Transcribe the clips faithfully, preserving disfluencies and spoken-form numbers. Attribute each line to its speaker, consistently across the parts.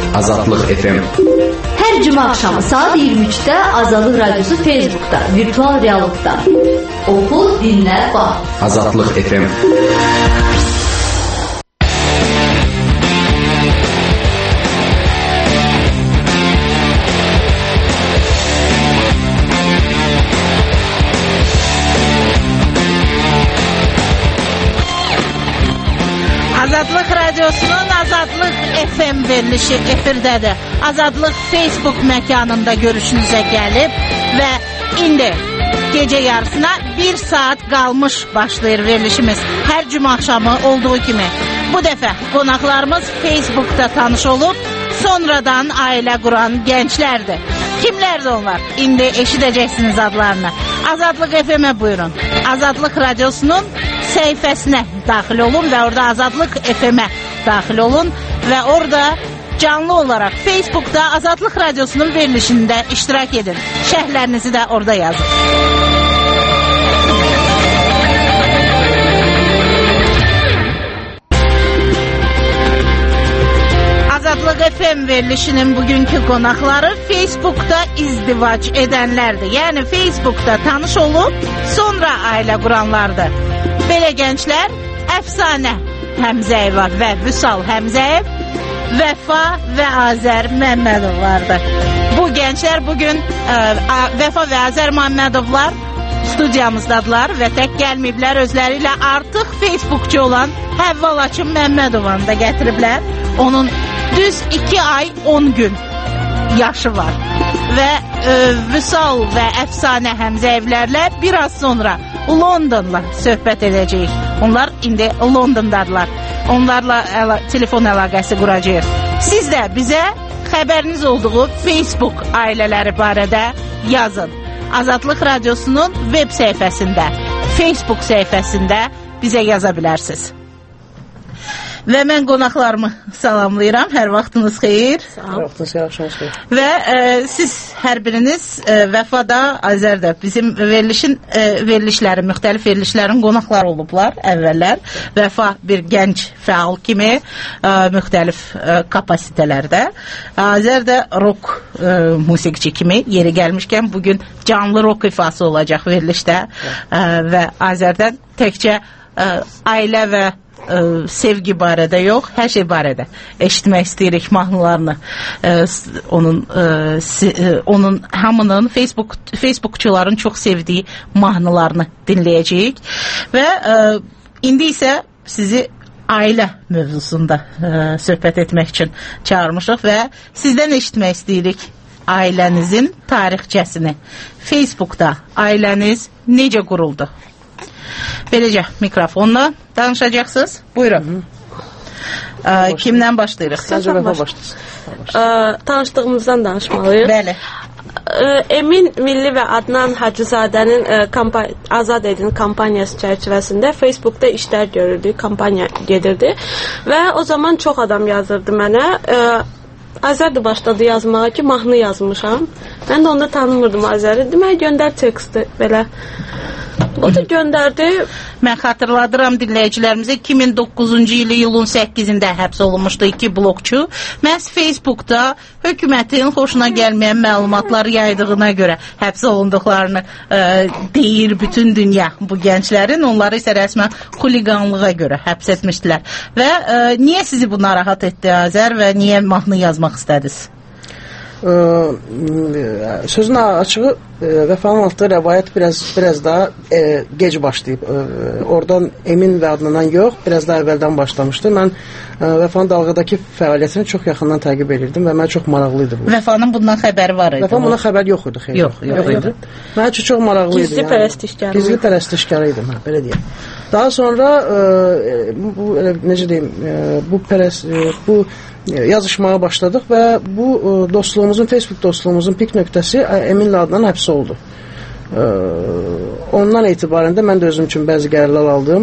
Speaker 1: Azadlıq F M.
Speaker 2: Hər cümə axşamı saat iyirmi üçdə Azadlıq Radiosu Facebookda, virtual reallıqda. Oxu, dinlə, bax.
Speaker 1: Azadlıq F M.
Speaker 3: Azadlıq Radiosunun Azadlıq F M verilişi efirdədir. Azadlıq Facebook məkanında görüşünüzə gəlib və indi gecə yarısına bir saat qalmış başlayır verilişimiz. Hər cümə axşamı olduğu kimi. Bu dəfə qonaqlarımız Facebookda tanış olub, sonradan ailə quran gənclərdir. Kimlərdir onlar? İndi eşidəcəksiniz adlarını. Azadlıq F M-ə buyurun. Azadlıq Radiosunun səhifəsinə daxil olun və orada Azadlıq F M-ə daxil olun və orada canlı olaraq Facebookda Azadlıq Radiosunun verilişində iştirak edin. Şərhlərinizi də orada yazın. Azadlıq F M verilişinin bugünkü qonaqları Facebookda izdivac edənlərdir. Yəni Facebookda tanış olub, sonra ailə quranlardır. Belə gənclər Əfsanə Həmzəyeva və Vüsal Həmzəyev, Vəfa və Azər Məmmədovlardır. Bu gənclər bugün ə, Vəfa və Azər Məmmədovlar studiyamızdadılar və tək gəlməyiblər, özləri ilə artıq Facebookçu olan Həvva Laçın Məmmədovanı da gətiriblər. Onun düz iki ay on gün yaşı var və ə, Vüsal və Əfsanə Həmzəyevlərlə biraz sonra Londonla söhbət edəcəyik. Onlar indi Londondadılar. Onlarla əla, telefon əlaqəsi quracağıq. Siz də bizə xəbəriniz olduğu Facebook ailələri barədə yazın. Azadlıq Radiosunun web səhifəsində, Facebook səhifəsində bizə yaza bilərsiniz. Və mən qonaqlarımı salamlayıram. Hər vaxtınız xeyir.
Speaker 4: Hər vaxtınız xeyir.
Speaker 3: Və e, siz hər biriniz e, Vəfada, Azərdə bizim verilişin e, verilişləri, müxtəlif verilişlərin qonaqları olublar əvvəllər. Vəfa bir gənc fəal kimi e, müxtəlif e, kapasitelərdə. Azər də rock e, musiqiçi kimi yeri gəlmişkən bugün canlı rock ifası olacaq verilişdə e, və Azərdən təkcə e, ailə və Ə, sevgi barədə yox, hər şey barədə eşitmək istəyirik mahnılarını. Ə, onun ə, si, ə, onun hamının Facebook Facebookçuların çox sevdiyi mahnılarını dinləyəcəyik. Və ə, indi isə sizi ailə mövzusunda ə, söhbət etmək üçün çağırmışıq və sizdən eşitmək istəyirik ailənizin tarixçəsini. Facebookda ailəniz necə quruldu? Beləcə mikrofonla danışacaqsınız. Buyurun. Ə, kimdən başlayırıq?
Speaker 4: Səncə Vəfa başlayırıq.
Speaker 5: Tanışdığımızdan danışmalıyıq.
Speaker 3: Bəli.
Speaker 5: Emin Milli və Adnan Hacızadənin kampa- Azad Edin kampaniyası çərçivəsində Facebookda işlər görürdük, kampaniya gedirdi və o zaman çox adam yazırdı mənə. Azər də başladı yazmağa ki, mahnı yazmışam. Mən də onda tanımırdım Azəri. Demək, göndər teksti belə. O da göndərdi.
Speaker 3: Mən xatırladıram dinləyicilərimizə iki min doqquzuncu ili iyulun səkkizində həbs olunmuşdu iki blokçu. Məhz Facebookda hökumətin xoşuna gəlməyən məlumatlar yaydığına görə həbs olunduqlarını ə, deyir bütün dünya bu gənclərin. Onları isə rəsmən xuliqanlığa görə həbs etmişdilər. Və ə, niyə sizi bu narahat etdi Azər və niyə mahnı yazmaq istədiniz?
Speaker 4: Ə, sözün açığı Vəfanın altı rəvayət biraz biraz daha e, gec başlayıb. E, oradan Emin və Adnanan yox, biraz daha əvvəldən başlamışdı. Mən e, Vəfanın dalğadakı fəaliyyətini çox yaxından təqib edirdim və mənə çox maraqlı idi bu.
Speaker 3: Vəfanın bundan xəbəri var idi.
Speaker 4: Vəfanın bundan xəbəri yox idi. Xeyr.
Speaker 3: Yox, yox, yox idi.
Speaker 4: Mənə üçün çox maraqlı idi.
Speaker 5: Gizli yəni. pərəstişkarı.
Speaker 4: Gizli pərəstişkarı idim, hə, belə deyək. Daha sonra e, bu, bu necə deyim, e, bu pərəs e, bu yazışmağa başladıq və bu e, dostluğumuzun, Facebook dostluğumuzun pik nöqtəsi Eminlə Adnan həbs oldu. Ee, ondan etibarən də mən də özüm üçün bəzi qərarlar aldım.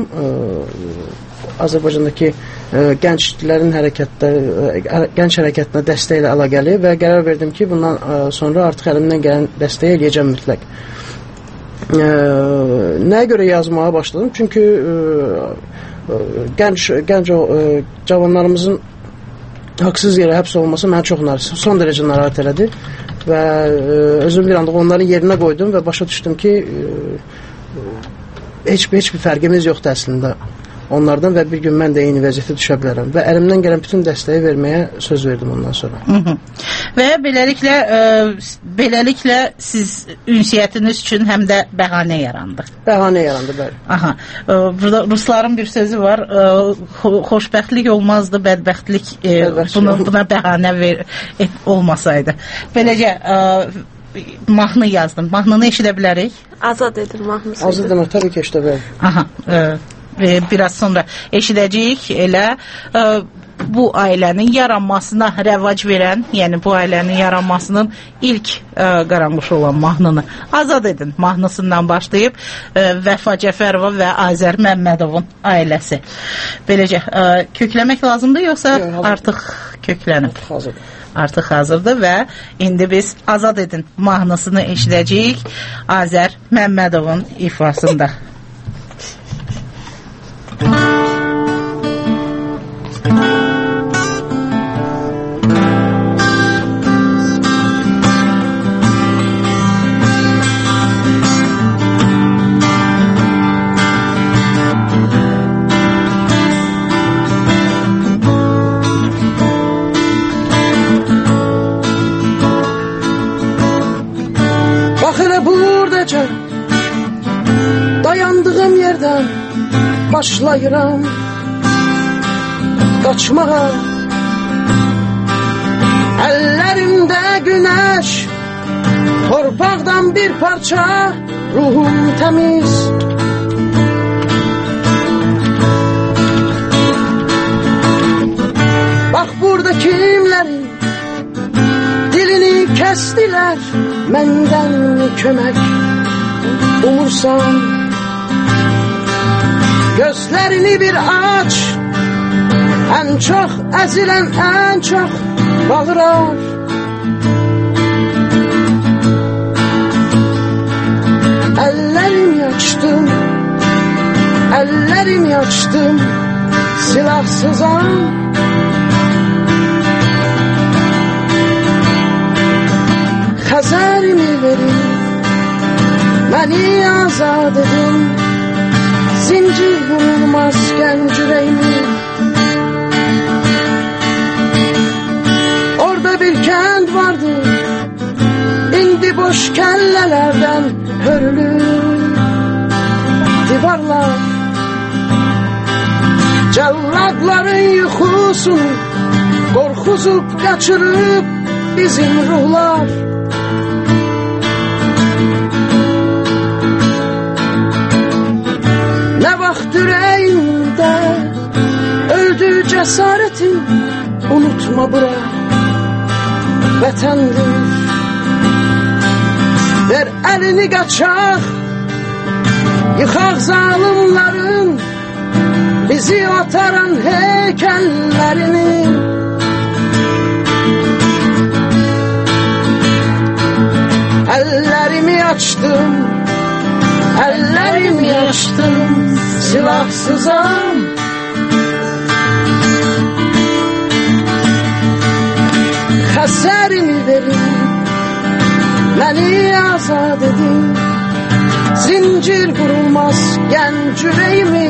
Speaker 4: Ee, Azərbaycandakı e, gənclərin hərəkətləri, e, gənc hərəkətinə dəstək ilə əlaqəli və qərar verdim ki, bundan e, sonra artıq əlimdən gələn dəstəyi eləyəcəm mütləq. Ee, nəyə görə yazmağa başladım? Çünki e, e, gənc, gənc o, e, cavanlarımızın haqsız yerə həbs olunması məni çox narahat, son dərəcə narahat elədi və e, özüm bir anlıq onların yerinə qoydum və başa düşdüm ki e, heç, heç bir fərqimiz yoxdur əslində onlardan və bir gün mən də eyni vəziyyətə düşə bilərəm və əlimdən gələn bütün dəstəyi verməyə söz verdim ondan sonra.
Speaker 3: Hı -hı. Və beləliklə e, beləliklə siz ünsiyyətiniz üçün həm də bəhanə yarandı.
Speaker 4: Bəhanə yarandı, bəli.
Speaker 3: Aha. E, burada rusların bir sözü var. E, xo xoşbəxtlik olmazdı, bədbəxtlik e, buna, buna bəhanə ver, et, olmasaydı. Beləcə e, mahnı yazdım. Mahnını eşidə bilərik?
Speaker 5: Azad edin mahnısı.
Speaker 4: Azad edin, təbii ki, eşidə bilərik.
Speaker 3: Aha. E, E, biraz sonra eşidəcəyik elə e, bu ailənin yaranmasına rəvac verən, yəni bu ailənin yaranmasının ilk e, qaranquş olan mahnını Azad edin mahnısından başlayıb e, Vəfa Cəfərova və Azər Məmmədovun ailəsi. Beləcə e, kökləmək lazımdır yoxsa Yox, hazır. Artıq köklənib?
Speaker 4: Artıq hazırdır.
Speaker 3: Artıq hazırdır və indi biz Azad edin mahnısını eşidəcəyik Azər Məmmədovun ifasında.
Speaker 4: Dayandığım yerdən başlayıram qaçmağa, əllərimdə günəş, torpaqdan bir parça, ruhum təmiz. Bax burada kimlərin dilini kəsdilər, məndən kömək umursan, gözlərini bir aç, ən çox əzilən ən çox bağırar. Əllərimi açdım, əllərimi açdım, silahsızam. Xəzərimi verin, məni azad edin, zincir vurulmaz gənc ürəyimi. Orada bir kənd vardı, indi boş kəllələrdən hörülür divarlar. Cəlladların yuxusunu qorxuzub qaçırıb bizim ruhlar. Nə vaxt ürəyində öldü cəsarətin, unutma bura vətəndir. Ver əlini qaçaq, yıxaq zalimların bizi ataran heykəllərini. Əllərimi açdım, əllərimi açdım, silahsızam. Xəzərimi verin, məni azad edin, zincir vurulmaz gənc ürəyimi.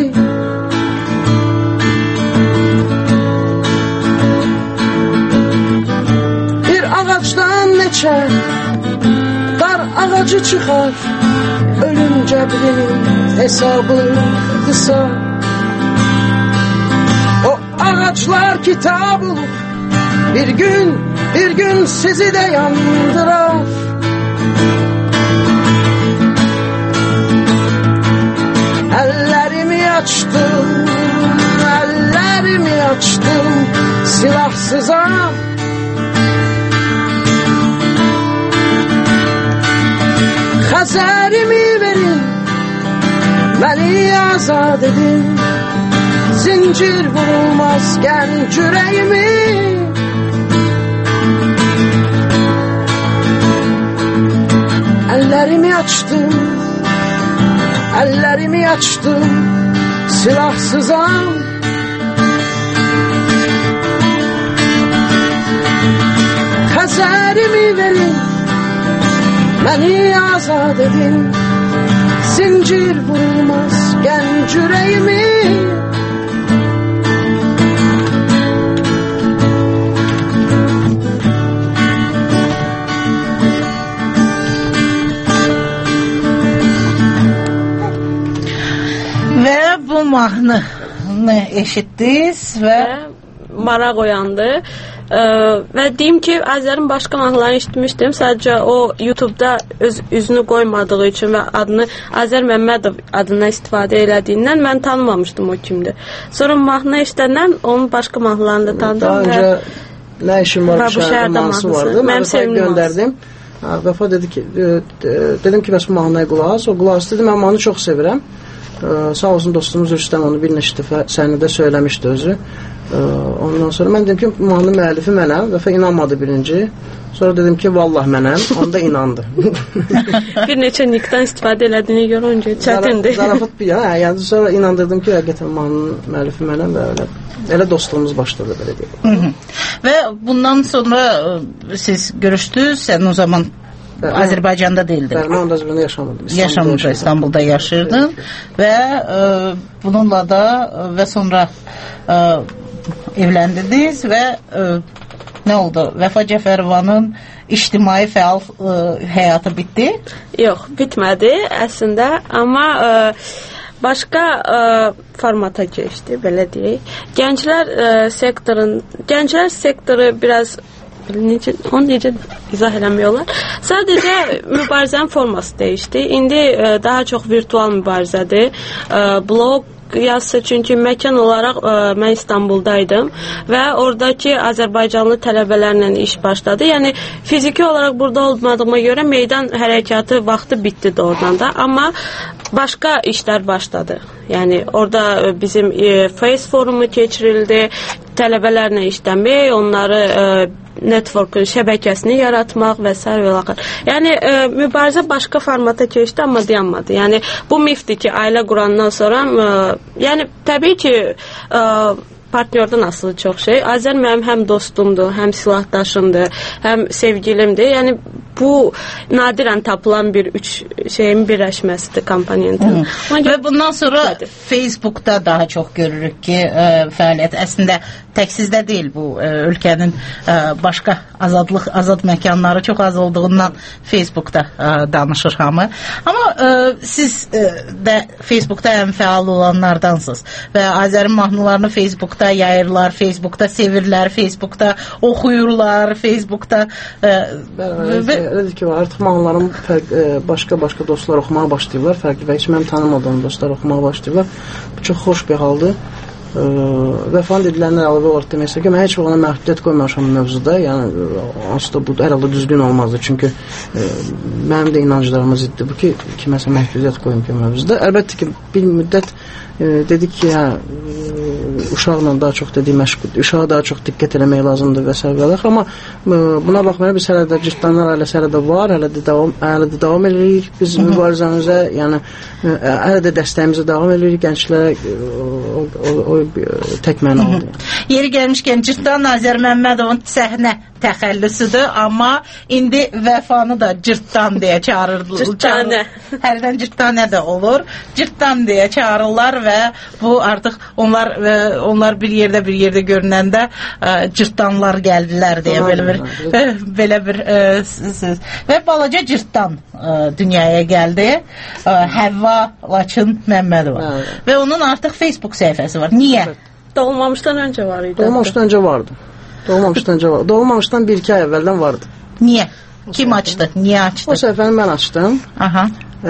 Speaker 4: Bir ağacdan neçə dar ağacı çıxar, ölüm cəbrinin hesabı qısa. O ağaclar kitab olur, bir gün, bir gün sizi de yandırar. Əllərimi açdım, əllərimi açdım, silahsızam. Xəzərimi verin, məni azad edin, zincir vurulmaz gənc ürəyimi. Əllərimi açdım, əllərimi açdım, silahsızam. Məni azad edin, zincir vurulmaz gənc ürəyimi.
Speaker 3: Və bu mahnını eşitdiniz və
Speaker 5: maraq oyandı. Ə, və deyim ki, Azərin başqa mahnılarını eşitmişdim. Sadəcə o YouTube-da öz üzünü qoymadığı üçün və adını Azər Məmmədov adından istifadə elədiyindən mən tanımamışdım o kimdir. Sonra mahnı eşidəndən onun başqa mahnılarını da tanıdım.
Speaker 4: Daha öncə nə işim var, bu şəhərdə mahnısı vardı. Mən Vəfaya göndərdim. Vəfa dedi ki, dedim ki, bəs bu mahnıya qulaq as. O qulaq as dedi, mən mahnı çox sevirəm. Sağ olsun dostumuz Rüstəm onu bir neçə dəfə səhnədə söyləmişdi özü. Ondan sonra mən dedim ki, mahnı müəllifi mənəm. Vəfa inanmadı birinci. Sonra dedim ki, vallah mənəm. Onda inandı.
Speaker 5: Bir neçə nikdən istifadə elədiyini görünce çətindir.
Speaker 4: Zarafat bir yana. Yəni sonra inandırdım ki, həqiqətən mahnının müəllifi mənəm və elə, elə dostluğumuz başladı belə deyək.
Speaker 3: Və bundan sonra siz görüşdünüz, sən o zaman Azərbaycanda deyildin.
Speaker 4: Mən onda Azərbaycanda yaşamadım.
Speaker 3: Yaşamırdı, İstanbulda yaşırdın və e, bununla da və sonra e, evləndiniz və e, nə oldu? Vəfa Cəfərovanın ictimai fəal e, həyatı bitdi?
Speaker 5: Yox, bitmədi əslində, amma e, başqa e, formata keçdi, belə deyək. Gənclər e, sektorun, gənclər sektoru biraz necə, onu necə izah eləmiyorlar. Sadəcə mübarizənin forması dəyişdi. İndi e, daha çox virtual mübarizədir. E, blog yazsa, çünki məkan olaraq ə, mən İstanbuldaydım və oradakı Azərbaycanlı tələbələrlə iş başladı. Yəni fiziki olaraq burada olmadığıma görə meydan hərəkatı vaxtı bitdi də oradan da, amma başqa işlər başladı. Yəni orada bizim e, Face forumu keçirildi, tələbələrlə işləmək, onları e, network şəbəkəsini yaratmaq və s. və axır. Yəni e, mübarizə başqa formata keçdi, amma dayanmadı. Yəni bu mifdir ki, ailə qurandan sonra e, yəni təbii ki e, partnyordan asılı çox şey. Azər mənim həm dostumdur, həm silahdaşımdır, həm sevgilimdir. Yəni bu nadirən tapılan bir üç şeyin birləşməsidir komponentin.
Speaker 3: Və bundan sonra nədir? Facebookda daha çox görürük ki, ə, fəaliyyət əslində tək sizdə deyil, bu ə, ölkənin ə, başqa azadlıq, azad məkanları çox az olduğundan Facebookda ə, danışır hamı. Amma ə, siz ə, də Facebookda ən fəal olanlardansınız və Azərin mahnılarını Facebookda yayırlar, Facebookda sevirlər, Facebookda oxuyurlar, Facebookda ə, və
Speaker 4: elədir ki, artıq mahnıların başqa-başqa dostlar oxumağa başlayırlar, fərqli və heç mənim tanımadığım dostlar oxumağa başlayırlar. Bu çox xoş bir haldır. Vəfanın dedilərinə əlavə olaraq demək istəyir ki, mən heç ona məhdudiyyət qoymamışam mövzuda, yəni aslında bu hər düzgün olmazdı, çünki e, mənim də inanclarıma ziddir bu ki, kiməsə məhdudiyyət qoyum ki, mövzuda. Əlbəttə ki, bir müddət e, dedik ki, hə, uşaqla daha çox dedik məşğul, uşağa daha çox diqqət eləmək lazımdır və s. Amma e, buna baxmayaraq biz hələ də cırtdanlar ailəsi hələ də var, hələ də davam, hələ də davam edirik biz mübarizəmizə, yəni e, hələ də dəstəyimizə davam edirik gənclərə e, o, o, o tək mənalıdır.
Speaker 3: Yeri gəlmişkən Cırtdan Azər Məmmədovun səhnə təxəllüsüdür, amma indi Vəfanı da Cırtdan deyə çağırırlar.
Speaker 5: Cırtdanə.
Speaker 3: Hərdən Cırtdanə də olur. Cırtdan deyə çağırırlar və bu artıq onlar onlar bir yerdə bir yerdə görünəndə Cırtdanlar gəldilər deyə belə bir belə bir söz. Və balaca Cırtdan dünyaya gəldi. Həvva Laçın Məmmədova. Və onun artıq Facebook səhifəsi var. Niyə?
Speaker 5: Doğulmamışdan öncə var idi.
Speaker 4: Doğulmamışdan öncə vardı. Doğulmamışdan öncə vardı. Doğulmamışdan bir iki ay əvvəldən vardı.
Speaker 3: Niyə? Kim açdı? Niyə açdı?
Speaker 4: O səhifəni mən açdım.
Speaker 3: Aha.
Speaker 4: Ee,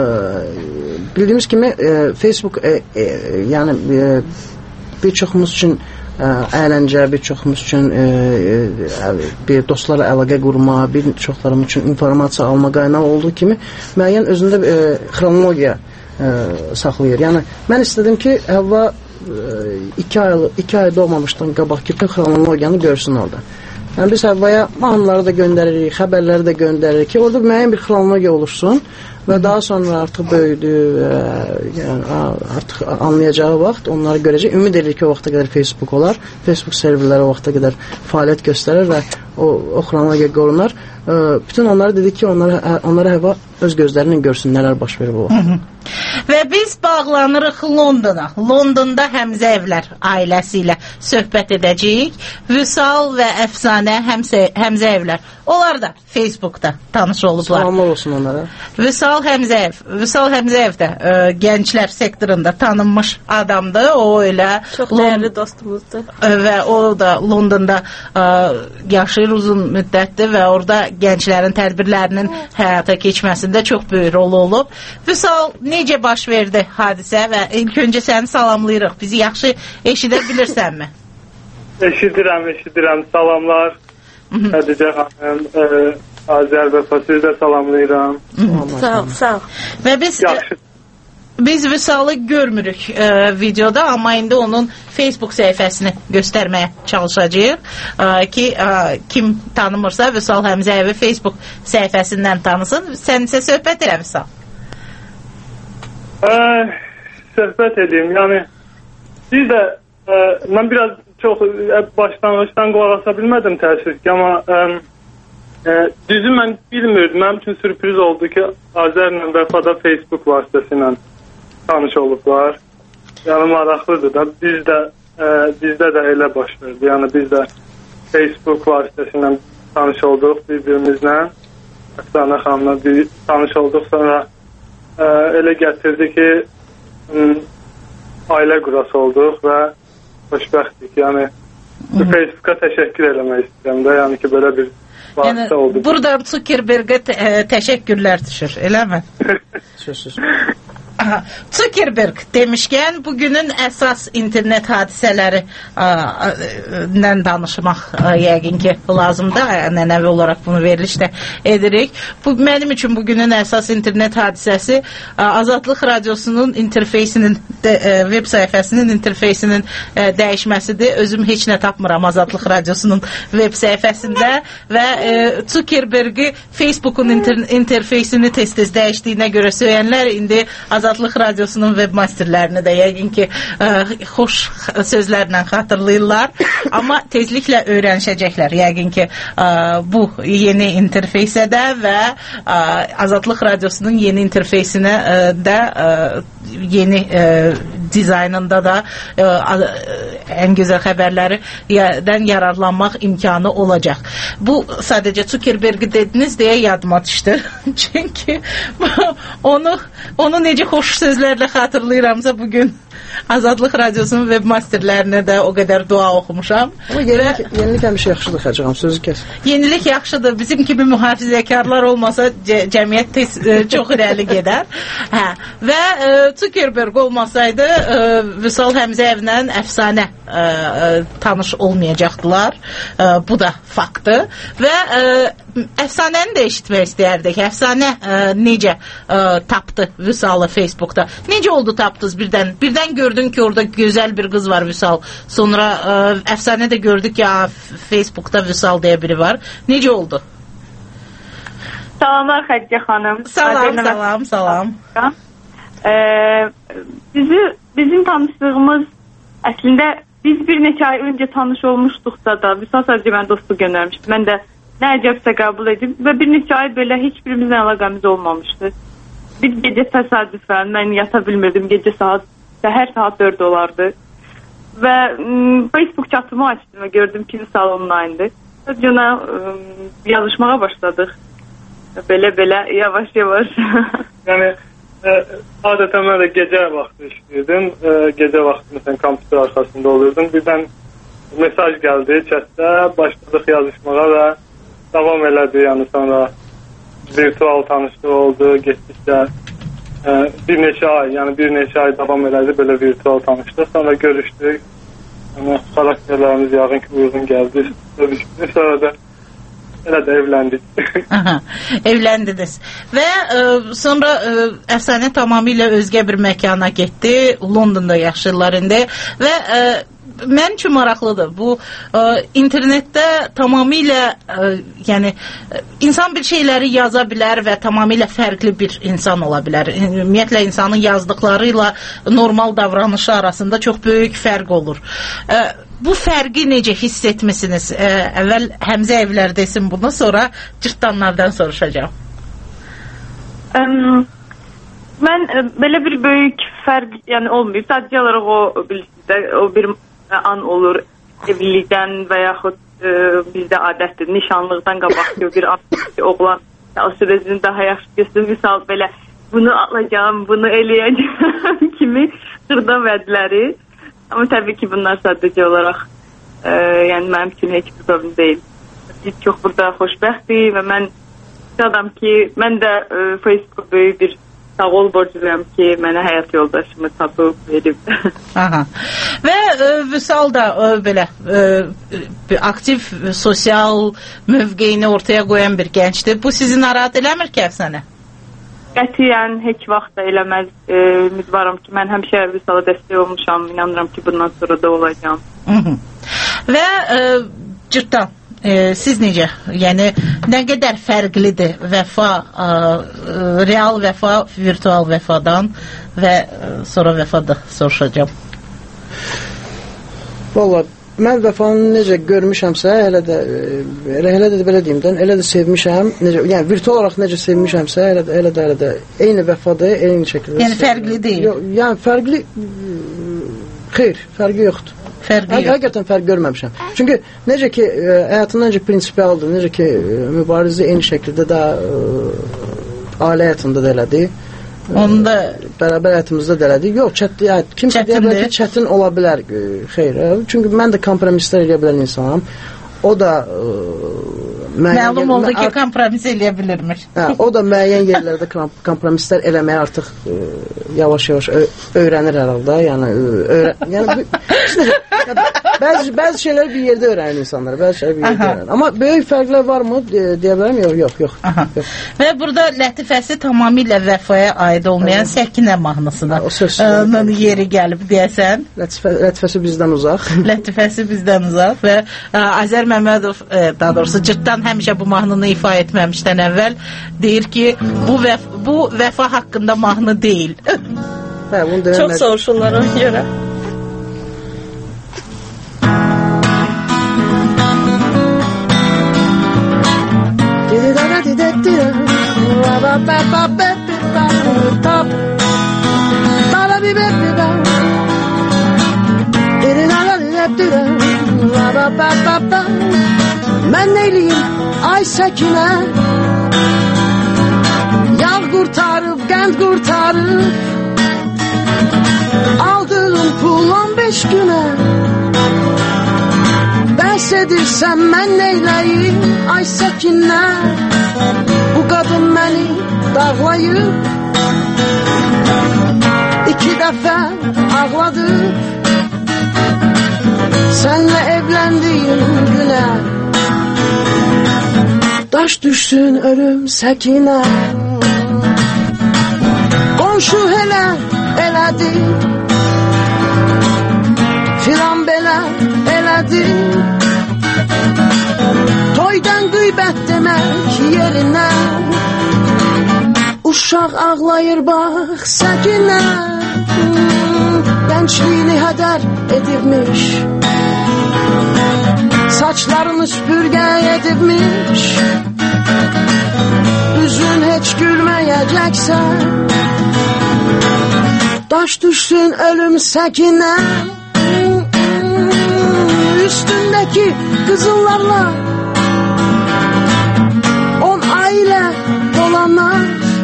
Speaker 4: bildiyimiz kimi e, Facebook e, e, yəni e, bir çoxumuz üçün e, əyləncə, bir çoxumuz üçün e, e, bir dostlarla əlaqə qurma, bir çoxlarımız üçün informasiya alma qaynağı olduğu kimi müəyyən özündə e, xronologiya e, saxlayır. Yəni mən istədim ki, Həvva iki ay, iki ay doğmamışdan qabaq bütün xronologiyanı görsün orada. Yəni biz Həvvaya mahnıları da göndəririk, xəbərləri də göndəririk ki, orada müəyyən bir xronologiya olursun. və daha sonra artıq böyüdü və yəni artıq anlayacağı vaxt onları görəcək. Ümid edirik ki, o vaxta qədər Facebook olar. Facebook serverləri o vaxta qədər fəaliyyət göstərir və o, o xronologiya qorunar. Bütün onlara dedik ki, onlara, onlara hava öz gözlərinin görsün nələr baş verir bu vaxt.
Speaker 3: Və biz bağlanırıq Londona. Londonda Həmzəyevlər ailəsi ilə söhbət edəcəyik. Vüsal və Əfsanə Həmzəyevlər. Onlar da Facebookda tanış olublar.
Speaker 4: Salamlar olsun onlara.
Speaker 3: Vüsal Həmzəyev. Vüsal Həmzəyev də ə, gənclər sektorunda tanınmış adamdır. O elə
Speaker 5: çox dəyərli dostumuzdur.
Speaker 3: Və o da Londonda ə, yaşayır uzun müddətdir və orada gənclərin tədbirlərinin həyata keçməsində çox böyük rolu olub. Vüsal, necə baş verdi hadisə və ilk öncə səni salamlayırıq. Bizi yaxşı eşidə bilirsənmi?
Speaker 6: Eşidirəm, eşidirəm. Salamlar. Xədicə xanım, e, Azər və Fasili də salamlayıram.
Speaker 5: Sağ ol, sağ ol.
Speaker 3: Və biz
Speaker 6: Yaxşı.
Speaker 3: Biz Vüsalı görmürük e, videoda, amma indi onun Facebook səhifəsini göstərməyə çalışacağıq e, ki, e, kim tanımırsa Vüsal Həmzəyevi Facebook səhifəsindən tanısın. Sən isə söhbət elə Vüsal.
Speaker 6: E, söhbət edeyim. Yəni bir də e, mən biraz çox e, başlanğıçdan qulaq asa bilmədim təəssüf ki, amma e, e, düzü mən bilmirdim. Mənim üçün sürpriz oldu ki, Azərlə Vəfada Facebook vasitəsilə tanış olublar. Yəni maraqlıdır da. Biz də e, bizdə də elə baş verdi. Yəni biz də Facebook vasitəsilə tanış olduq bir-birimizlə. Əfsanə xanımla bir tanış olduq, sonra e, elə gətirdi ki m, ailə qurası olduq və xoşbəxtdik. Yəni bu Facebooka təşəkkür eləmək istəyirəm də. Yəni ki, belə bir vasitə yəni, oldu.
Speaker 3: Buradan Zuckerberg'e təşəkkürlər düşür, eləmi?
Speaker 4: Sözsüz.
Speaker 3: Zuckerberg demişkən bugünün əsas internet hadisələri ilə danışmaq ə, yəqin ki lazımdır. Ənənəvi olaraq bunu verilişdə edirik. Bu mənim üçün bugünün əsas internet hadisəsi ə, Azadlıq Radiosunun interfeysinin də, ə, web səhifəsinin interfeysinin ə, dəyişməsidir. Özüm heç nə tapmıram Azadlıq Radiosunun web səhifəsində və ə, Zuckerberg'i Facebook'un inter interfeysini tez-tez dəyişdiyinə görə söyləyənlər indi Azadlıq Radiosunun webmasterlərini də yəqin ki ə, xoş sözlərlə xatırlayırlar. Amma tezliklə öyrənişəcəklər yəqin ki ə, bu yeni interfeysədə və ə, Azadlıq Radiosunun yeni interfeysinə ə, də ə, yeni ə, dizaynında da ə, ən gözəl xəbərlərdən yararlanmaq imkanı olacaq. Bu sadəcə Zuckerberg'i dediniz deyə yadıma düşdü. Çünki onu onu necə xoş sözlərlə xatırlayıramsa bugün Azadlıq Radiosunun webmasterlərinə də o qədər dua oxumuşam.
Speaker 4: Amma yenilik, və, yenilik həmişə yaxşıdır Xəcəğam, sözü kəs.
Speaker 3: Yenilik yaxşıdır. Bizim kimi mühafizəkarlar olmasa cə cəmiyyət tez, ə, çox irəli gedər. Hə. Və ə, Zuckerberg olmasaydı ə, Vüsal Həmzəyevlə Əfsanə ə, ə, tanış olmayacaqdılar. Ə, bu da faktdır. Və ə, Əfsanəni də eşitmək istəyərdik. Əfsanə ə, necə ə, tapdı Vüsalı Facebook'da? Necə oldu tapdınız birdən? Birdən gördün ki, orada gözəl bir qız var Vüsal. Sonra ə, Əfsanə də gördük ki, Facebook'da Vüsal deyə biri var. Necə oldu?
Speaker 7: Salamlar Xədicə xanım.
Speaker 3: Salam, salam, salam.
Speaker 7: Ee, bizi, bizim tanışdığımız əslində biz bir neçə ay öncə tanış olmuşduqsa da Vüsal sadəcə mən dostluq göndərmişdim. Mən də nə əcəbsə qəbul edib və bir neçə ay belə heç birimizlə əlaqəmiz olmamışdı. Bir gecə təsadüfən mən yata bilmirdim. Gecə saat, səhər saat dörd olardı. Və m, Facebook chatımı açdım və gördüm ki, Vüsal online'dır. Sonra yazışmağa başladıq. Belə-belə, yavaş-yavaş.
Speaker 6: Yəni, e, adətən mən də gecə vaxtı işləyirdim. E, gecə vaxtı məsələn kompüter arxasında olurdum. Birdən mesaj gəldi chatdə, başladıq yazışmağa və davam elədi. Yəni sonra virtual tanışlıq oldu, getdikcə e, bir neçə ay, yəni bir neçə ay davam elədi belə virtual tanışlıq. Sonra görüşdük. Yəni xarakterlərimiz yəqin ki uyğun gəldi. Sonra da elə də evləndik.
Speaker 3: Aha, evləndiniz. Və ə, sonra ə, Əfsanə tamamilə özgə bir məkana getdi. Londonda yaşayırlar indi və ə, Mənim üçün maraqlıdır. Bu ə, internetdə tamamilə ə, yəni insan bir şeyləri yaza bilər və tamamilə fərqli bir insan ola bilər. Ümumiyyətlə insanın yazdıqları ilə normal davranışı arasında çox böyük fərq olur. Ə, bu fərqi necə hiss etmisiniz? Ə, əvvəl Həmzə evlər desin bunu, sonra cırtdanlardan soruşacağam.
Speaker 7: Um, mən e, belə bir böyük fərq yəni olmayıb. Sadəcə olaraq o bilirsiniz, o bir an olur evlilikdən və yaxud e, bizdə adətdir, nişanlıqdan qabaq bir an ki, oğlan o sürəcini daha yaxşı göstərir. Misal belə bunu alacağım, bunu eləyəcəm kimi xırda vədləri. Amma təbii ki, bunlar sadəcə olaraq e, yəni mənim üçün heç bir problem deyil. Biz çox burada xoşbəxtik və mən adam ki, mən də e, Facebook'a böyük bir sağ ol borcluyam ki, mənə həyat yoldaşımı tapıb verib.
Speaker 3: Aha. Və e, Vüsal da e, belə e, aktiv sosial mövqeyini ortaya qoyan bir gəncdir. Bu sizi narahat eləmir ki, Əfsənə?
Speaker 7: Qətiyyən heç vaxt da eləməz. E, ümidvaram ki, mən həmişə Vüsala dəstək olmuşam. İnanıram ki, bundan sonra da olacağam. Hı -hı.
Speaker 3: Və e, Cırtdan, E, siz necə? Yəni nə qədər fərqlidir vəfa, ə, real vəfa virtual vəfadan və ə, sonra vəfada soruşacağam.
Speaker 4: Valla mən vəfanı necə görmüşəmsə, elə də elə, elə də belə deyim də, elə də sevmişəm. Necə, yəni virtual olaraq necə sevmişəmsə, elə də elə də, elə də eyni vəfadır, eyni şəkildə.
Speaker 3: Yəni fərqli deyil.
Speaker 4: Yo, yəni fərqli xeyr, fərqi yoxdur.
Speaker 3: Fərqi yox.
Speaker 4: Həqiqətən fərq görməmişəm. Çünki necə ki həyatından necə prinsipialdır, necə ki mübarizə eyni şəkildə də ailə həyatında da elədi.
Speaker 3: Onu da
Speaker 4: bərabər həyatımızda da elədi. Yox, çətin, yəni, kimsə deyə bilər ki, çətin ola bilər. Xeyr. Çünki mən də kompromislər eləyə bilən insanam. O da
Speaker 3: məlum oldu ki, kompromis eləyə bilirmiş.
Speaker 4: Hə, o da müəyyən yerlərdə kompromislər eləməyə artıq yavaş-yavaş öyrənir hər halda. Yəni öyrən, yəni bəzi bəzi şeylər bir yerdə öyrənir insanlar, bəzi şeylər bir yerdə öyrənir. Amma böyük fərqlər varmı deyə bilərəm? Yox, yox, yox. yox.
Speaker 3: Və burada lətifəsi tamamilə vəfaya aid olmayan Səkinə mahnısına yeri gəlib deyəsən.
Speaker 4: Lətifə, lətifəsi bizdən uzaq.
Speaker 3: Lətifəsi bizdən uzaq və Azər Məmmədov, daha doğrusu Cırtdan həmişə bu mahnını ifa etməmişdən əvvəl deyir ki, bu, vəf bu vəfa haqqında mahnı deyil.
Speaker 4: Hə, bunu demək
Speaker 5: çox soruşurlar ona görə.
Speaker 8: Mən neyliyim ay Səkinə, yağ qurtarıb, qənd qurtarıb, aldığım pul on beş günə. Bəs edirsən mən neyləyim ay Səkinə, bu qadın məni dağlayıb, iki dəfə ağladı sənlə evləndiyim günə. Daş düşsün ölüm Səkinə, qonşu elə elədi, filan belə elədi, toydan qeybət demək yerinə, uşaq ağlayır bax Səkinə, gəncliyini hədər edibmiş, saçlarını süpürgə edibmiş, üzün heç gülməyəcəksən, daş düşsün ölüm Səkinə, üstündəki qızıllarla on ailə dolanlar,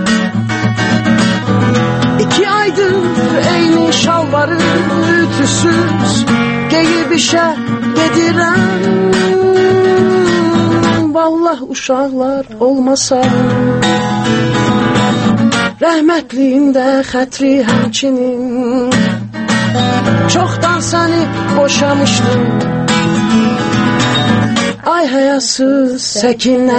Speaker 8: iki aydır eyni şalvarı ütüsüz geyib işə gedirəm. Vallah uşaqlar olmasa, rəhmətliyində xətri həmçinin, çoxdan səni boşamışdım, ay həyasız Səkinə.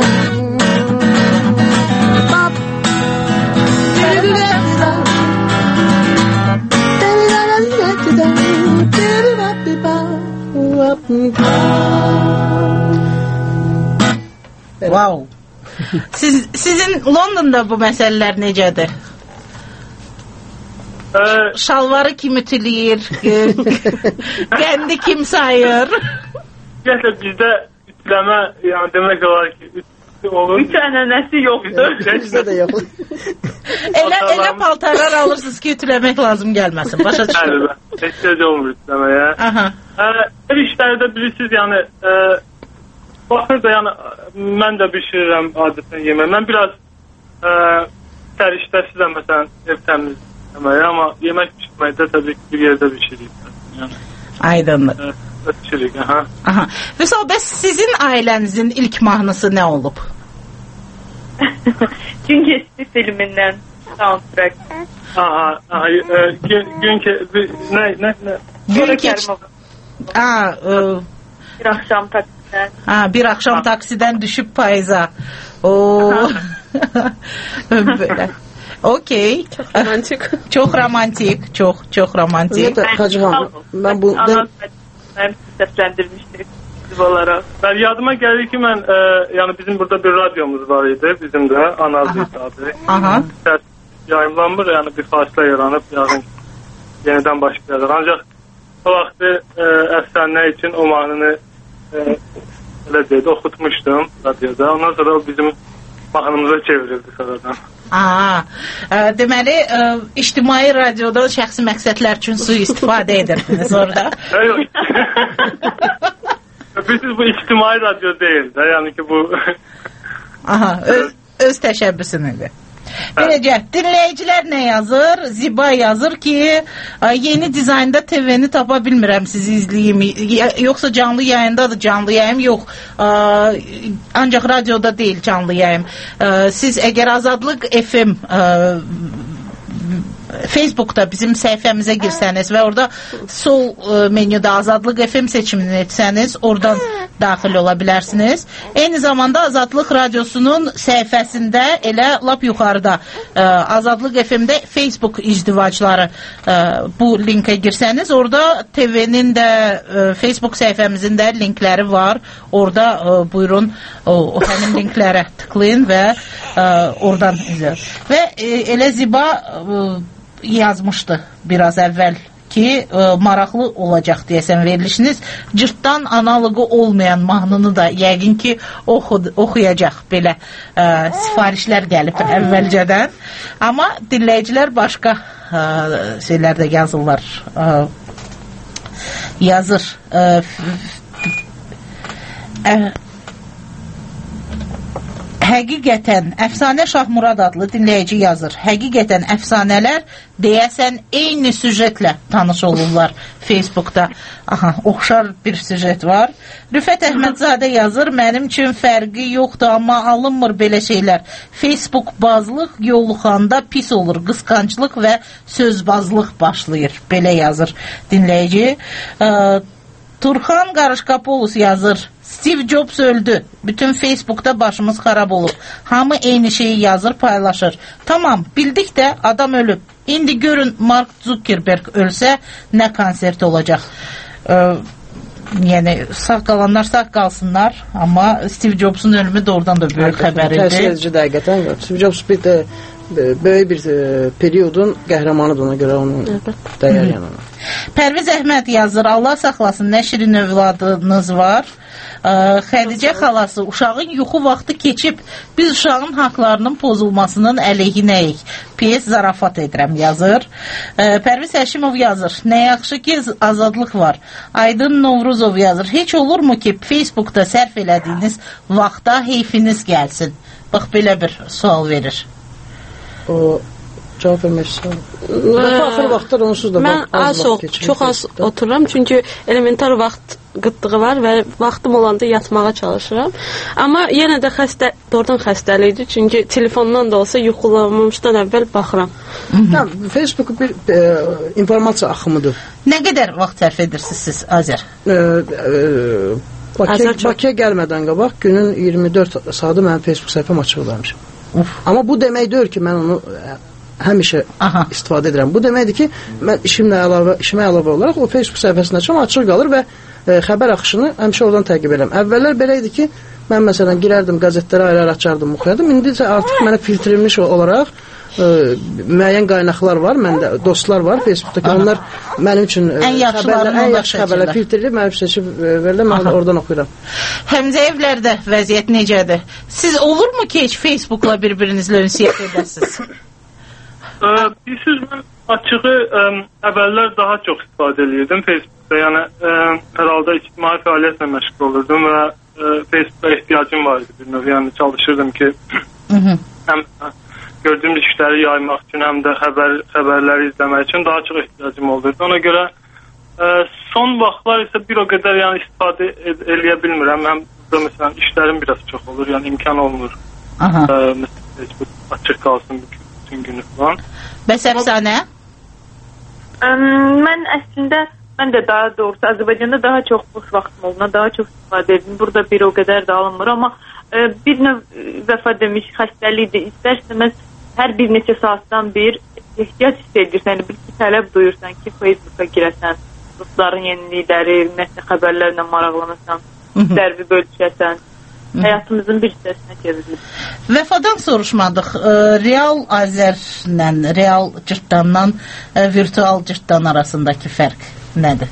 Speaker 8: Bap
Speaker 3: Wow. Siz, sizin Londonda bu məsələlər necədir?
Speaker 6: Ee,
Speaker 3: Şalvarı kim ütüləyir? Qəndi kim sayır?
Speaker 6: Ümumiyyətlə bizdə ütüləmə, yəni demək olar ki, ütü olur.
Speaker 7: Üç ənənəsi yoxdur.
Speaker 4: Bizdə də yox.
Speaker 3: Elə, elə paltarlar alırsınız ki, ütüləmək lazım gəlməsin. Başa çıxın.
Speaker 6: Bəli, ehtiyac olmur ütüləməyə.
Speaker 3: Aha.
Speaker 6: Ee, ev işləri də bilirsiniz, yəni e, baxır da, yəni mən də bişirirəm adətən yemək. Mən biraz e, səriştəsizəm, məsələn, ev təmizləməyə, amma yemək pişirməkdə təbii ki, bir yerdə bişiririk. Yəni,
Speaker 3: Aydındır.
Speaker 6: e, Pişiririk, aha.
Speaker 3: Aha. Vüsal, bəs sizin ailənizin ilk mahnısı nə olub?
Speaker 7: Gün keçdi filmindən soundtrack.
Speaker 6: Aha, aha, e, gün, gün ki, nə, nə, nə?
Speaker 3: Gün keç... Aa, e,
Speaker 7: Bir axşam taksidən.
Speaker 3: ha, bir axşam taksidən düşüb payıza. Oo. Belə. Okey.
Speaker 5: Çox romantik.
Speaker 3: Çox romantik, çox, çox romantik.
Speaker 4: Ümumiyyətlə, Hacı xanım, mən bu...
Speaker 7: Ana mənim səsləndirmişdik siz olaraq.
Speaker 6: Ben yadıma geldi ki ben e, yani bizim burada bir radyomuz var idi, bizim de Anadolu adı.
Speaker 3: Aha.
Speaker 6: Ses yayımlanmır, yani bir fasıla yaranıp yarın yeniden başlayacak. Ancak o vakti e, efsane için o mahnını e, öyle dedi, okutmuştum radyoda. Ondan sonra o bizim mahnımıza çevrildi sonradan.
Speaker 3: Aa, e, deməli, e, ictimai radioda şəxsi məqsədlər üçün sui-istifadə edirdiniz orada.
Speaker 6: Yok. Biz bu ictimai radyo değil de, yani ki bu...
Speaker 3: Aha, öz, öz təşəbbüsünüdür. Beləcə, dinləyicilər nə yazır? Ziba yazır ki, yeni dizaynda T V-ni tapa bilmirəm sizi izləyim. Yoxsa canlı yayındadır, canlı yayım yox. Ancaq radioda deyil canlı yayım. Siz əgər Azadlıq F M Facebook'ta bizim səhifəmizə girsəniz və orada sol e, menüdə Azadlıq F M seçimini etsəniz, oradan daxil ola bilərsiniz. Eyni zamanda Azadlıq Radiosunun səhifəsində elə lap yuxarıda e, Azadlıq F M-də Facebook izdivacları e, bu linkə girsəniz, orada T V-nin də e, Facebook səhifəmizin də linkləri var. Orada e, buyurun o, o həmin linklərə tıklayın və e, oradan izləyin. Və e, elə Ziba e, yazmışdı biraz əvvəl ki, e, maraqlı olacaq deyəsən verilişiniz. Cırtdan analogu olmayan mahnını da yəqin ki oxu, oxuyacaq belə e, sifarişlər gəlib əvvəlcədən. Amma dinləyicilər başqa e, şeylər də yazırlar. E, yazır. E, e, Həqiqətən, Əfsanə Şahmurad adlı dinləyici yazır. Həqiqətən əfsanələr deyəsən eyni süjetlə tanış olurlar Facebook'da. Aha, oxşar bir süjet var. Rüfət Əhmədzadə yazır. Mənim üçün fərqi yoxdur, amma alınmır belə şeylər. Facebook bazlıq yolluxanda pis olur. Qısqanclıq və sözbazlıq başlayır. Belə yazır dinləyici. Ə, Turxan Qarışqapolus yazır. Steve Jobs öldü. Bütün Facebook'ta başımız xarab olur. Hamı eyni şeyi yazır, paylaşır. Tamam, bildik de adam ölüb. İndi görün Mark Zuckerberg ölsə nə konsert olacaq. Ee, yəni sağ qalanlar sağ qalsınlar, amma Steve Jobs'un ölümü doğrudan da böyük xəbər idi.
Speaker 4: Təsir edici dəqiqətən. Steve Jobs bir də böyük bir e, periodun qəhrəmanıdır, ona görə onun dəyər yanına.
Speaker 3: Pərviz Əhməd yazır. Allah saxlasın, nə şirin övladınız var. Ə, Xədicə xalası, uşağın yuxu vaxtı keçib, biz uşağın haqlarının pozulmasının əleyhinəyik. P S zarafat edirəm yazır. Ə, Pərviz Həşimov yazır. Nə yaxşı ki azadlıq var. Aydın Novruzov yazır. Heç olurmu ki Facebook'da sərf elədiyiniz vaxta heyfiniz gəlsin? Bax, belə bir sual verir.
Speaker 4: O cavab vermək istəyirəm. Axır vaxtlar onsuz da
Speaker 5: mən az, az keçirir, çox az otururam, çünki elementar vaxt qıtlığı var və vaxtım olanda yatmağa çalışıram. Amma yenə də xəstə, doğrudan xəstəlikdir, çünki telefondan da olsa yuxulamamışdan əvvəl baxıram.
Speaker 4: Hə, Facebook bir e, informasiya axımıdır.
Speaker 3: Nə qədər vaxt sərf edirsiniz siz, Azər?
Speaker 4: E, e, Bakıya, Bakıya gəlmədən qabaq günün iyirmi dörd saatı mənim Facebook səhifəm açıq olarmışım. Amma bu demək deyil ki, mən onu həmişə Aha. istifadə edirəm. Bu deməkdir ki, mən işimlə əlavə, işimə əlavə olaraq o Facebook səhifəsində çox açıq qalır və e, xəbər axışını həmişə oradan təqib edirəm. Əvvəllər belə idi ki, mən məsələn girərdim qəzetlərə, ayrı açardım, oxuyardım. İndi isə artıq mənə filtrilmiş olaraq ə, müəyyən qaynaqlar var, məndə dostlar var Facebookda ki, onlar mənim üçün ə,
Speaker 3: ən
Speaker 4: xəbərlər, ən yaxşı xəbərlər filtrli mənim seçib verirlər, mən oradan oxuyuram.
Speaker 3: Həmzəyevlərdə vəziyyət necədir? Siz olurmu ki, heç Facebookla bir-birinizlə ünsiyyət edəsiniz?
Speaker 6: Bilirsiniz, mən açığı ə, əvvəllər daha çox istifadə edirdim Facebookda. Yəni ə, hər halda ictimai fəaliyyətlə məşğul olurdum və ə, Facebookda ehtiyacım var idi bir növ. Yəni çalışırdım ki, həm gördüyüm işləri yaymaq üçün, həm də xəbər, xəbərləri izləmək üçün daha çox ehtiyacım olurdu. Ona görə ə, son vaxtlar isə bir o qədər yəni istifadə ed eləyə bilmirəm. Həm də məsələn işlərim biraz çox olur, yəni imkan olmur. Ə, məsələn, Facebook açıq qalsın bütün günü falan.
Speaker 3: Bəs əfsanə?
Speaker 7: Mən əslində, mən də daha doğrusu Azərbaycanda daha çox boş vaxtım olduğuna daha çox istifadə edim. Burada bir o qədər də alınmır, amma e, bir növ vəfa demiş xəstəlikdir. İstərsəməz hər bir neçə saatdan bir ehtiyac hiss edirsən, bir ki, tələb duyursan ki, Facebooka girəsən, dostların yenilikləri, ümumiyyətlə xəbərlərlə maraqlanasan, dərbi bölüşəsən. Həyatımızın bir hissəsinə çevrilir.
Speaker 3: Vəfadan soruşmadıq. E, real Azərlə, real cırtdanla e, virtual cırtdan arasındakı fərq nədir?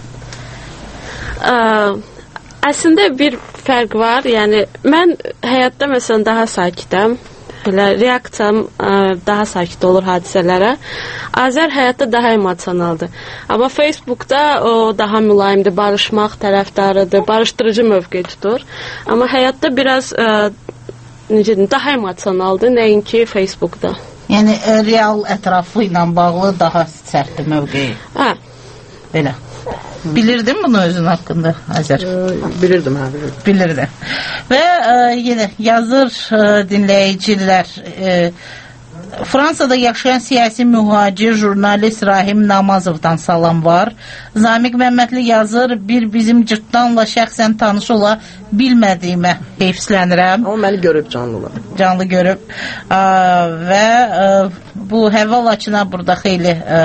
Speaker 5: Ə, əslində bir fərq var. Yəni mən həyatda məsələn daha sakitəm. Elə reaksiyam ə, daha sakit olur hadisələrə. Azər həyatda daha emosionaldır. Amma Facebookda o daha mülayimdir, barışmaq tərəfdarıdır, barışdırıcı mövqe tutur. Amma həyatda biraz ə, necə deyim, daha emosionaldır, nəinki Facebookda.
Speaker 3: Yəni real ətrafı ilə bağlı daha sərtdir mövqeyi.
Speaker 5: Hə.
Speaker 3: Belə. Bilirdin bunu özün haqqında Azər?
Speaker 4: Bilirdim, hə, bilirdim.
Speaker 3: Bilirdim. Və e, yenə yazır e, dinləyicilər, e, Fransada yaşayan siyasi mühacir jurnalist Rahim Namazovdan salam var. Zamiq Məmmədli yazır, bir bizim cırtdanla şəxsən tanış ola bilmədiyimə heyfslənirəm.
Speaker 4: Amma məni görüb canlılar.
Speaker 3: Canlı görüb. Ə, və ə, bu Həvva Laçına burada xeyli ə,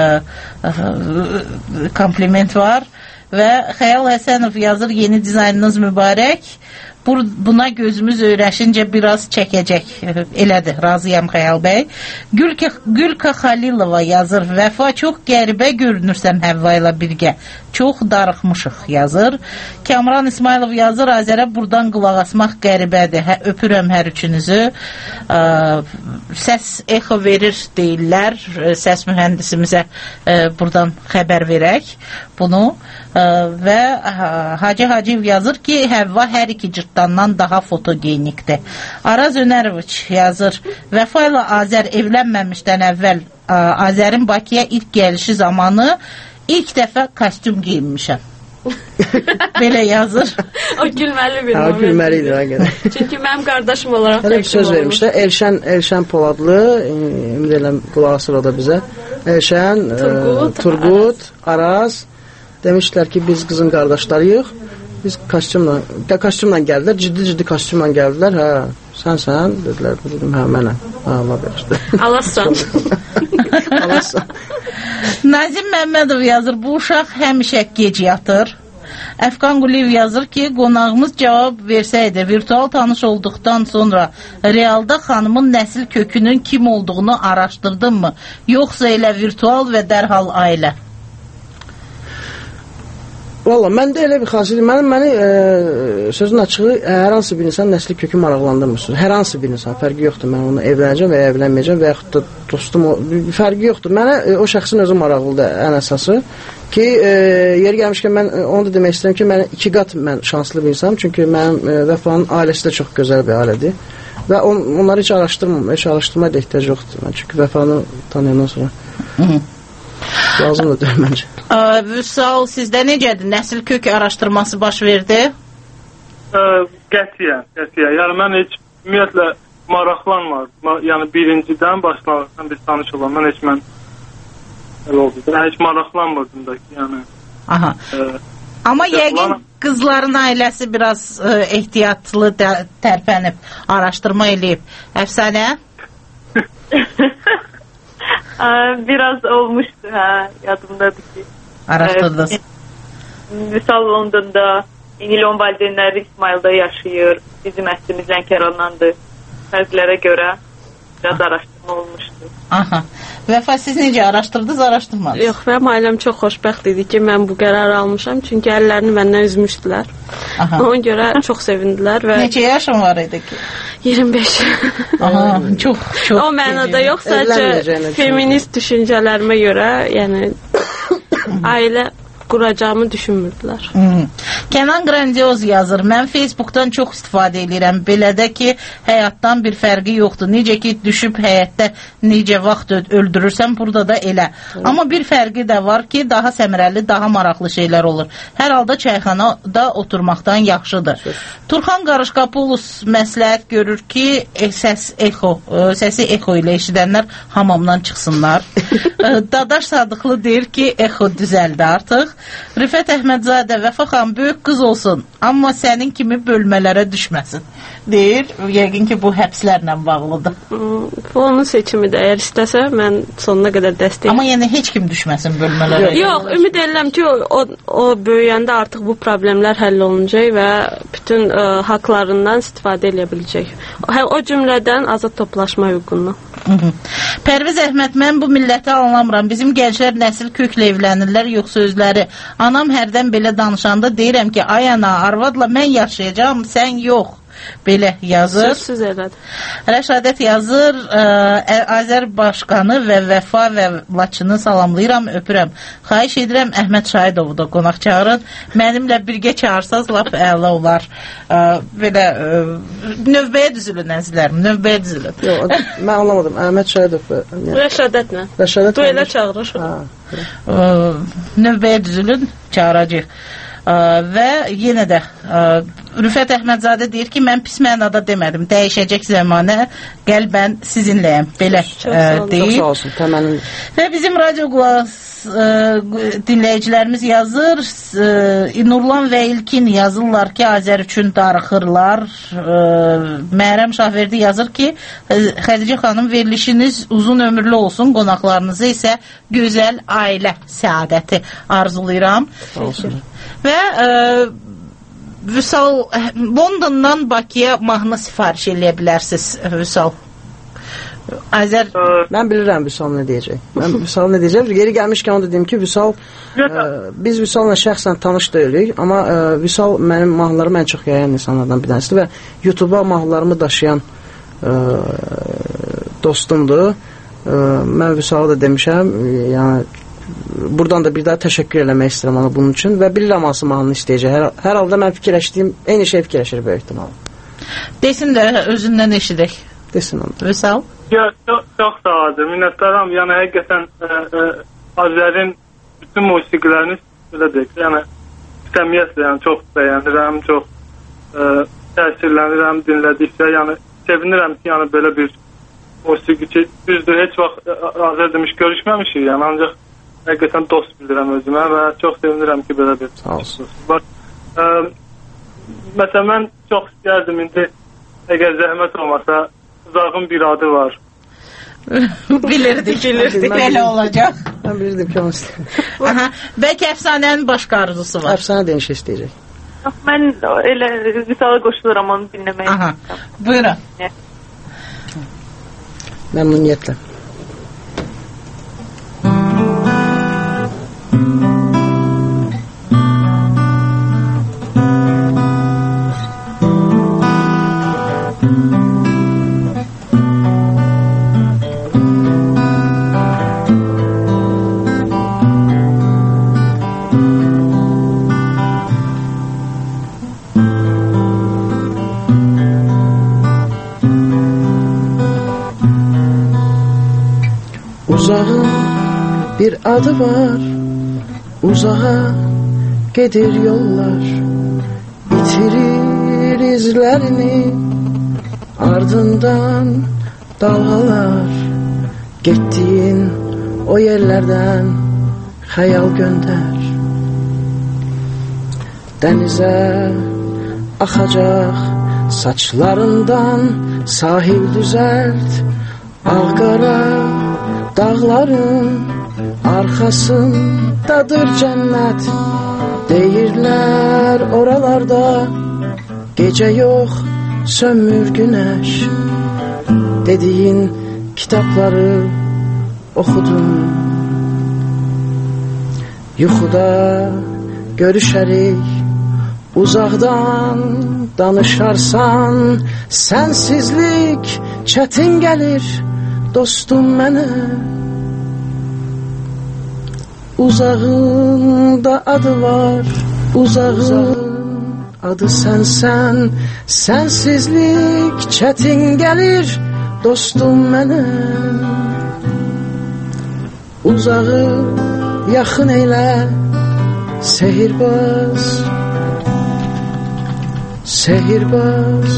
Speaker 3: ə, kompliment var. Və Xəyal Həsənov yazır, yeni dizaynınız mübarək. Buna gözümüz öyrəşincə biraz çəkəcək. Elədir, razıyam Xəyal bəy. Gülka, Gülka Xalilova yazır, Vəfa çox qəribə görünürsən Həvva ilə birgə. Çox darıxmışıq yazır. Kamran İsmailov yazır, Azərə buradan qulaq asmaq qəribədir. Hə, öpürəm hər üçünüzü. Ə, səs echo verir deyirlər. Səs mühəndisimizə ə, buradan xəbər verək bunu. Ə, və ə, Hacı Hacıyev yazır ki, Həvva hər iki cırtdandan daha fotogenikdir. Araz Önəroviç yazır, Vəfa ilə Azər evlənməmişdən əvvəl ə, Azərin Bakıya ilk gəlişi zamanı İlk dəfə kostyum giyinmişəm. Belə yazır.
Speaker 5: O gülməli bir
Speaker 4: ha,
Speaker 5: moment.
Speaker 4: Gülməli idi, həqiqətən.
Speaker 5: Çünki mənim qardaşım olaraq
Speaker 4: hələ bir söz vermişlər. Elşən, Elşən Poladlı, ümid edirəm qulaq asır o da bizə. Elşən, Turgut, e, Turgut Araz. Araz demişlər ki, biz qızın qardaşlarıyıq. Biz kostyumla, kostyumla gəldilər, ciddi-ciddi kostyumla gəldilər. Hə, sən sən dedilər, dedim, hə mənəm. Ha, Allah verişdi.
Speaker 5: Alassan.
Speaker 4: Alassan.
Speaker 3: Nazim Məmmədov yazır, bu uşaq həmişə gec yatır. Əfqan Quliyev yazır ki, qonağımız cavab versəydi, virtual tanış olduqdan sonra realda xanımın nəsil kökünün kim olduğunu araşdırdın mı? Yoxsa elə virtual və dərhal ailə?
Speaker 4: Valla, məndə elə bir xasiyyət, mənim məni e, sözün açığı, hər hansı bir insan nəsli kökü maraqlandırmır. Hər hansı bir insan, fərqi yoxdur. Mən onu evlənəcəm və ya evlənməyəcəm və yaxud da dostum, o, fərqi yoxdur. Mənə e, o şəxsin özü maraqlıdır ən əsası ki, e, yeri gəlmişkən mən onu da demək istəyirəm ki, mən iki qat mən şanslı bir insanım. Çünki mənim e, Vəfanın ailəsi də çox gözəl bir ailədir. Və on, onları heç araşdırmam, heç araşdırmaya da ehtiyac yoxdur. Mən çünki Vəfanı tanıyandan sonra. Hı -hı. Lazım da deyil məncə.
Speaker 3: Vüsal, sizdə necədir? Nəsil kök araşdırması baş verdi?
Speaker 6: Ə, qətiyyən, qətiyyən. Yəni mən heç ümumiyyətlə maraqlanmadım. Yəni birincidən başlanırsan biz tanış olan. Mən heç mən elə oldu. Yəni heç maraqlanmadım da ki, yəni.
Speaker 3: Aha. Ə, Amma yəqin qızların ailəsi biraz ə, ehtiyatlı tərpənib, araşdırma eləyib. Əfsanə?
Speaker 7: Biraz olmuşdu, hə, yadımdadır ki.
Speaker 3: Araşdırdınız.
Speaker 7: Vüsal Londonda, İngilon valideynləri İsmail'da yaşayır. Bizim əslimiz Lənkərandandır. Fərqlərə görə biraz araşdırma olmuşdu.
Speaker 3: Aha. Vəfa, siz necə araşdırdınız, araşdırmadınız?
Speaker 5: Yox, mənim ailəm çox xoşbəxt idi ki, mən bu qərarı almışam. Çünki əllərini məndən üzmüşdülər. Aha. Ona görə çox sevindilər. Və
Speaker 3: neçə yaşın var idi ki?
Speaker 5: iyirmi beş.
Speaker 3: Aha, çox, çox.
Speaker 5: O mənada yox, sadəcə feminist düşüncələrimə görə, yəni ailə quracağımı düşünmürdülər.
Speaker 3: Hmm. Kenan Grandioz yazır, mən Facebookdan çox istifadə edirəm, belə də ki, həyatdan bir fərqi yoxdur. Necə ki, düşüb həyatda necə vaxt öldürürsən, burada da elə. Evet. Amma bir fərqi də var ki, daha səmərəli, daha maraqlı şeylər olur. Hər halda çayxanada oturmaqdan yaxşıdır. Evet. Turxan Qarışqapulus məsləhət görür ki, səs echo, səsi echo ilə eşidənlər hamamdan çıxsınlar. Dadaş Sadıqlı deyir ki, echo düzəldi artıq. Rifət Əhmədzadə, Vəfa xan böyük qız olsun, amma sənin kimi bölmələrə düşməsin, deyir. Yəqin ki, bu həbslərlə bağlıdır.
Speaker 5: Hmm, bu onun seçimidir. Əgər istəsə, mən sonuna qədər dəstəyim.
Speaker 3: Amma yəni heç kim düşməsin bölmələrə.
Speaker 5: Yox, ümid edirəm ki, o, o böyüyəndə artıq bu problemlər həll olunacaq və bütün ə, haqlarından istifadə edə biləcək. O, o cümlədən azad toplaşma hüququndan.
Speaker 3: Pərviz Əhməd, mən bu milləti anlamıram. Bizim gənclər nəsil köklə evlənirlər, yoxsa özləri. Anam hərdən belə danışanda deyirəm ki, ay ana, arvadla mən yaşayacağım, sən yox. Belə yazır.
Speaker 5: Sözsüz elədir.
Speaker 3: Rəşadət yazır, ə, Azərbaşqanı və Vəfa və Laçını salamlayıram, öpürəm. Xahiş edirəm, Əhməd Şahidovu da qonaq çağırın. Mənimlə birgə çağırsaz, lap əla olar. Ə, belə ə, növbəyə düzülün, əzizlərim, növbəyə düzülün.
Speaker 4: Yox, mən anlamadım. Əhməd Şahidov. Yəni.
Speaker 5: Rəşadətlə.
Speaker 4: Rəşadət.
Speaker 5: Du elə çağırır.
Speaker 3: Ə, növbəyə düzülün, çağıracaq. Ə, və yenə də ə, Rüfət Əhmədzadə deyir ki, mən pis mənada demədim, dəyişəcək zəmanə qəlbən sizinləyəm, belə ə, deyir.
Speaker 4: Çox sağ olsun, təmənin.
Speaker 3: Və bizim radyo qulaq dinləyicilərimiz yazır, ə, Nurlan və İlkin yazırlar ki, Azər üçün darıxırlar. Ə, Məhrəm Şahverdi yazır ki, Xədicə xanım, verilişiniz uzun ömürlü olsun, qonaqlarınızı isə gözəl ailə səadəti arzulayıram.
Speaker 4: Sağ olsun.
Speaker 3: Və ə, Vüsal, Londondan Bakıya mahnı sifariş eləyə bilərsiniz, Vüsal. Azər...
Speaker 4: Mən bilirəm Vüsal nə deyəcək. Mən Vüsal nə deyəcək. Geri gəlmişkən onu da deyim ki, Vüsal, ə, biz Vüsalla şəxsən tanış deyilik, amma ə, Vüsal mənim mahnılarımı ən çox yayən insanlardan bir tanəsidir və YouTube-a mahnılarımı daşıyan ə, dostumdur. Ə, mən Vüsala da demişəm, yəni buradan da bir daha təşəkkür eləmək istəyirəm ona bunun üçün və bilirəm hansı mahnını istəyəcək. Hər, hər halda mən fikirləşdiyim, eyni şey fikirləşir böyük ehtimal.
Speaker 3: Desin də özündən eşidək.
Speaker 4: Desin onu.
Speaker 3: Vüsal?
Speaker 6: Ya, çox, çox sağ olun. Minnətdaram. Yəni, həqiqətən ə, ə, Azərin bütün musiqilərini belə deyək, yəni səmiyyətlə, yəni çox bəyənirəm, çox ə, təsirlənirəm dinlədikcə. Yəni, sevinirəm ki, yəni belə bir musiqi ki, düzdür, heç vaxt Azər demiş görüşməmişik, yəni ancaq həqiqətən dost bilirəm özümə və çox sevinirəm ki, belə bir var. Ə, məsələn, mən çox istəyərdim indi, əgər zəhmət olmasa, Uzağın bir adı var.
Speaker 3: Bilirdik, bilirdik, belə olacaq.
Speaker 4: Mən bilirdim ki, onu istəyirəm.
Speaker 3: Bəlkə əfsanənin başqa arzusu var.
Speaker 4: Əfsanə deyin şey istəyəcək.
Speaker 7: Mən elə Vüsala qoşuluram onu dinləməyə.
Speaker 3: Aha, buyurun.
Speaker 4: Məmnuniyyətlə. Uzağın bir adı var, uzağa gedir yollar, itirir izlerini, ardından dalgalar. Gittiğin o yerlerden hayal gönder, denize akacak saçlarından sahil düzelt, ağ-qara dağların arkasındadır cennet.
Speaker 8: Deyirlər oralarda gecə yox, sönmür günəş. Dediyin kitabları oxudum. Yuxuda görüşərik, uzaqdan danışarsan. Sənsizlik çətin gəlir dostum mənə. Uzağında adı var, uzağın adı sənsən. Sənsizlik çətin gəlir dostum mənə. Uzağı yaxın eylə sehirbaz, sehirbaz.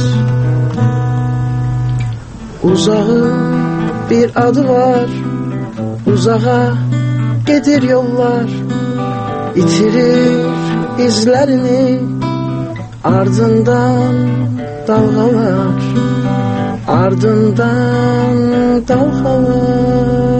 Speaker 8: Uzağın bir adı var, uzağa gedir yollar, itirir izlerini, ardından dalgalar, ardından dalgalar.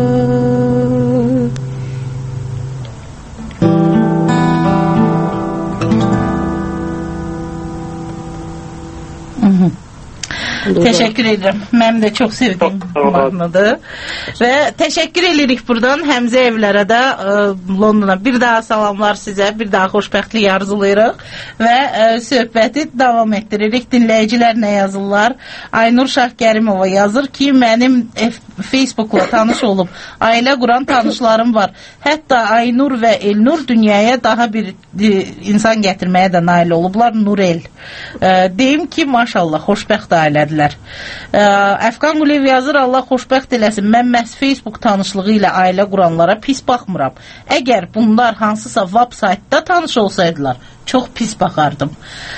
Speaker 3: Teşekkür ederim. Mən də çox sevdiğim mahnıdır. Və təşəkkür edirik buradan Həmzə evlərə də ə, Londona. Bir daha salamlar sizə, bir daha xoşbəxtlik arzulayırıq və ə, söhbəti davam etdiririk. Dinləyicilər nə yazırlar? Aynur Şahkərimova yazır ki, mənim Facebookla tanış olub ailə quran tanışlarım var. Hətta Aynur və Elnur dünyaya daha bir insan gətirməyə də nail olublar. Nurel. Ə, deyim ki, maşallah, xoşbəxt ailədir. Əfqan Quliyev yazır, Allah xoşbəxt eləsin. Mən məhz Facebook tanışlığı ilə ailə quranlara pis baxmıram. Əgər bunlar hansısa web saytda tanış olsaydılar, çox pis baxardım.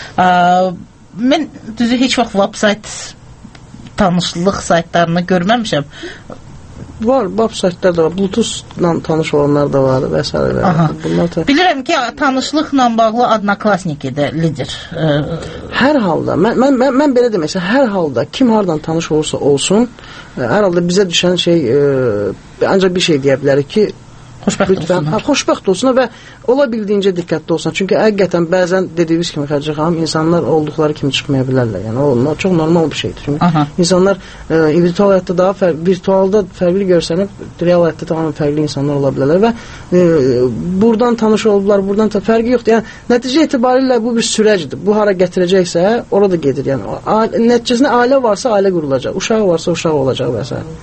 Speaker 3: Mən düzü heç vaxt web sayt tanışlıq saytlarını görməmişəm.
Speaker 4: Var, web saytlar da var, Bluetooth-la tanış olanlar da var və s. Da...
Speaker 3: Bilirəm ki, tanışlıqla bağlı Adnaklasniki-də lider.
Speaker 4: Hər halda, mən, mən, mən, mən belə demək, hər halda kim hardan tanış olursa olsun, hər halda bizə düşən şey, e, ancaq bir şey deyə bilərik ki,
Speaker 3: xoşbəxt
Speaker 4: lütfən,
Speaker 3: olsunlar.
Speaker 4: Ha, xoşbəxt olsunlar və ola bildiyincə diqqətli olsun. Çünki həqiqətən bəzən dediyiniz kimi Xədicə xanım, insanlar olduqları kimi çıxmaya bilərlər. Yəni o çox normal bir şeydir. Çünki Aha. insanlar e, virtual həyatda daha fərqli, virtualda fərqli görsənib, real həyatda tamamilə fərqli insanlar ola bilərlər və e, buradan tanış oldular, buradan da fərqi yoxdur. Yəni nəticə etibarilə bu bir sürəcdir. Bu hara gətirəcəksə, orada gedir. Yəni nəticəsində ailə varsa ailə qurulacaq, uşağı varsa uşaq olacaq və s.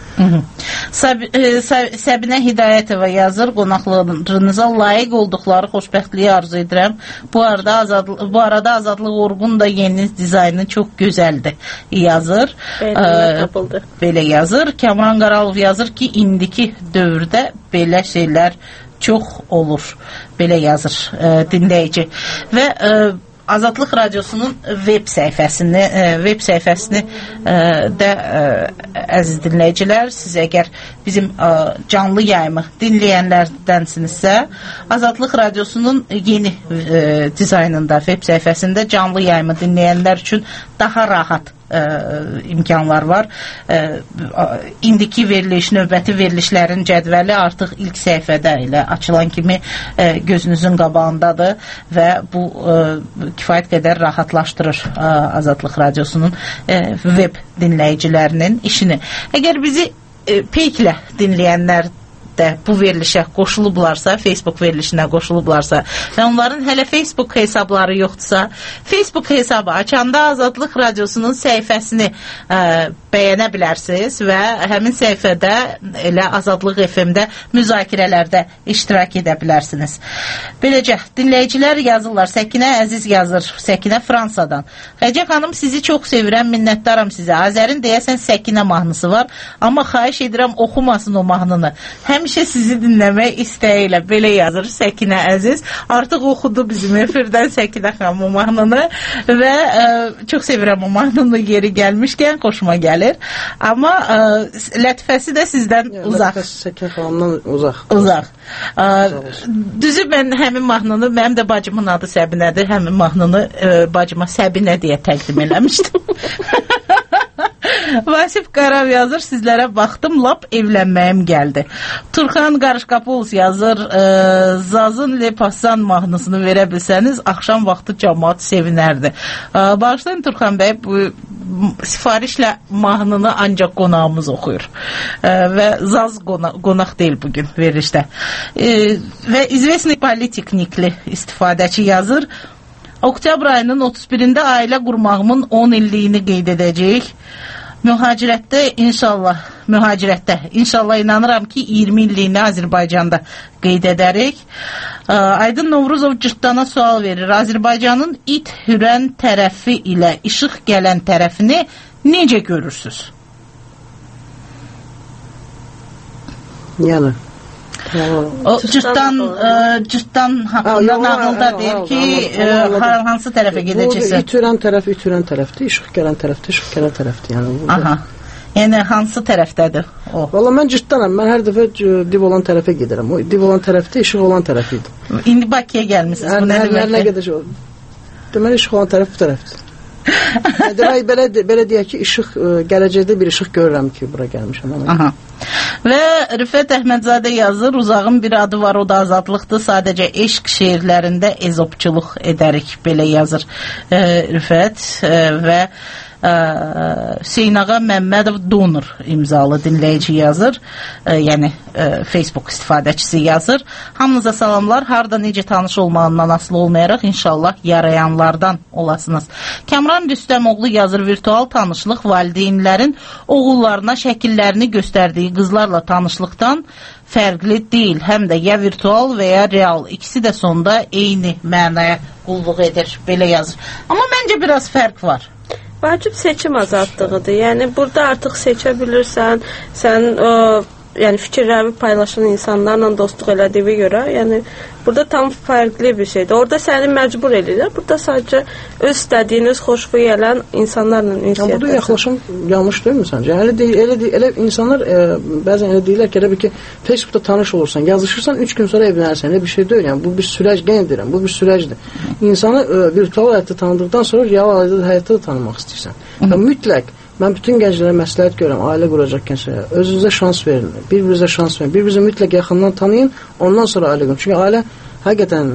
Speaker 3: Səb e, Səbinə Hidayətova yazır, qonaqlarınıza layiq olduqları xoşbəxtliyi arzu edirəm. Bu arada azadlıq, bu arada Azadlıq Orqun da yeni dizaynı çox gözəldir yazır. Ə, belə yazır. Kamran Qaralov yazır ki, indiki dövrdə belə şeylər çox olur. Belə yazır ə, dinləyici. Və ə, Azadlıq Radiosunun web səhifəsini, web səhifəsini də əziz dinləyicilər, siz əgər bizim canlı yayımı dinləyənlərdənsinizsə, Azadlıq Radiosunun yeni dizaynında, web səhifəsində canlı yayımı dinləyənlər üçün daha rahat Ə, imkanlar var. Ə, indiki veriliş, növbəti verilişlərin cədvəli artıq ilk səhifədə ilə açılan kimi ə, gözünüzün qabağındadır və bu ə, kifayət qədər rahatlaşdırır ə, Azadlıq Radiosunun ə, web dinləyicilərinin işini. Əgər bizi ə, peyklə dinləyənlər də bu verilişə qoşulublarsa, Facebook verilişinə qoşulublarsa və onların hələ Facebook hesabları yoxdursa, Facebook hesabı açanda Azadlıq Radiosunun səhifəsini ə, bəyənə bilərsiniz və həmin səhifədə elə Azadlıq F M-də müzakirələrdə iştirak edə bilərsiniz. Beləcə, dinləyicilər yazırlar. Səkinə Əziz yazır. Səkinə Fransadan. Xəcə xanım, sizi çox sevirəm, minnətdaram sizə. Azərin deyəsən Səkinə mahnısı var, amma xahiş edirəm oxumasın o mahnını. Həmişə sizi dinləmək istəyilə. Belə yazır Səkinə Əziz. Artıq oxudu bizim efirdən Səkinə xanım o mahnını və ə, çox sevirəm o mahnını yeri gəlmişkən, xoşuma gəlir. Amma ə, lətifəsi də sizdən ya, uzaq.
Speaker 4: Lətifəsi Səkinə xanımdan uzaq.
Speaker 3: Uzaq. Ə, düzü mən həmin mahnını, mənim də bacımın adı Səbinədir, həmin mahnını ə, bacıma Səbinə deyə təqdim eləmişdim. Vasif Qarav yazır, sizlərə baxdım, lap evlənməyim gəldi. Turxan Qarışqapoğlu yazır, e, Zazın Lepassan mahnısını verə bilsəniz, axşam vaxtı cəmaat sevinərdi. E, bağışlayın Turxan bəy, bu sifarişlə mahnını ancaq qonağımız oxuyur. E, və Zaz qona qonaq deyil bugün verilişdə. E, və izvesni politiknikli istifadəçi yazır, oktyabr ayının otuz birində ailə qurmağımın on illiyini qeyd edəcəyik. Mühacirətdə inşallah, mühacirətdə inşallah inanıram ki iyirmi illiyini Azərbaycanda qeyd edərik. Aydın Novruzov cırtdana sual verir. Azərbaycanın it hürən tərəfi ilə işıq gələn tərəfini necə görürsünüz?
Speaker 4: Yəni
Speaker 3: o cırtdan cırtdan haqqında nağılda deyir ki hansı tərəfə gedəcəksən?
Speaker 4: Bu itürən tərəf, itürən tərəfdir, işıq gələn tərəfdir, işıq gələn tərəfdir. Yəni
Speaker 3: aha. Yəni hansı tərəfdədir o?
Speaker 4: Valla mən cırtdanam. Mən hər dəfə div olan tərəfə gedirəm. O div olan tərəfdə işıq olan tərəf idi.
Speaker 3: İndi Bakıya gəlmisiniz. Bu nə deməkdir?
Speaker 4: Nə gedəcək? Deməli işıq olan tərəf bu tərəfdir. Demək belə belə deyək ki, işıq gələcəkdə bir işıq görürəm ki, bura gəlmişəm.
Speaker 3: Aha. Və Rüfət Əhmədzadə yazır, uzağın bir adı var, o da azadlıqdır. Sadəcə eşq şeirlərində ezopçuluq edərik, belə yazır e, Rüfət e, və e, Hüseynağa Məmmədov Donur imzalı dinləyici yazır, e, yəni e, Facebook istifadəçisi yazır. Hamınıza salamlar, harda necə tanış olmağından asılı olmayaraq inşallah yarayanlardan olasınız. Kəmran Rüstəmoğlu yazır, virtual tanışlıq valideynlərin oğullarına şəkillərini göstərdiyi qızlarla tanışlıqdan fərqli deyil. Həm də ya virtual və ya real. İkisi də sonda eyni mənaya qulluq edir. Belə yazır. Amma məncə biraz fərq var.
Speaker 5: Vacib seçim azadlığıdır. Yəni burada artıq seçə bilirsən, sən o, yəni fikirlərini paylaşan insanlarla dostluq elədiyi görə, yəni burada tam fərqli bir şeydir. Orada səni məcbur edirlər. Burada sadəcə öz istədiyin, öz xoşuna gələn insanlarla ünsiyyət.
Speaker 4: Yəni burada yaxlaşım yanlış deyilmi səncə? Elə deyil, elə deyil, elə insanlar e, bəzən elə deyirlər ki, elə bir ki, Facebookda tanış olursan, yazışırsan, üç gün sonra evlənərsən. Elə bir şey deyil. Yəni bu bir sürəc, qeyd edirəm, bu bir sürəcdir. İnsanı e, virtual həyatda tanıdıqdan sonra real həyatda da tanımaq istəyirsən. Və mütləq mən bütün gənclərə məsləhət görürəm, ailə quracaq gənclərə. Özünüzə şans verin, bir-birinizə şans verin, bir-birinizə mütləq yaxından tanıyın, ondan sonra ailə qurun. Çünki ailə həqiqətən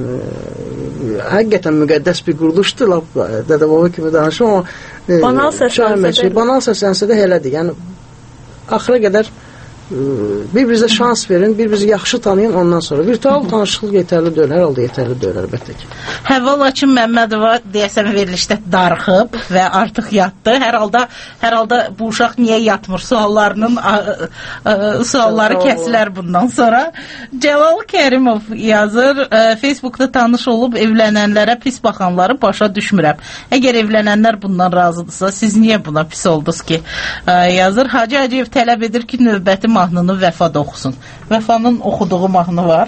Speaker 4: həqiqətən müqəddəs bir quruluşdur, lap dədə-baba kimi danışım, amma
Speaker 5: banal səslənsə də
Speaker 4: banal səslənsə də elədir. Yəni axıra qədər bir-birinizə şans verin, bir-birinizi yaxşı tanıyın, ondan sonra. Virtual tanışlıq yetərli deyil, hər halda yetərli deyil, əlbəttə ki.
Speaker 3: Həvva Laçın Məmmədova deyəsən verilişdə darıxıb və artıq yatdı. Hər halda, hər halda bu uşaq niyə yatmır suallarının a, a, sualları kəsilər bundan sonra. Cəlal Kərimov yazır, Facebookda tanış olub evlənənlərə pis baxanları başa düşmürəm. Əgər evlənənlər bundan razıdırsa, siz niyə buna pis oldunuz ki? Yazır, Hacı Hacıyev tələb edir ki, növbəti mahnını Vəfada oxusun. Vəfanın oxuduğu mahnı var.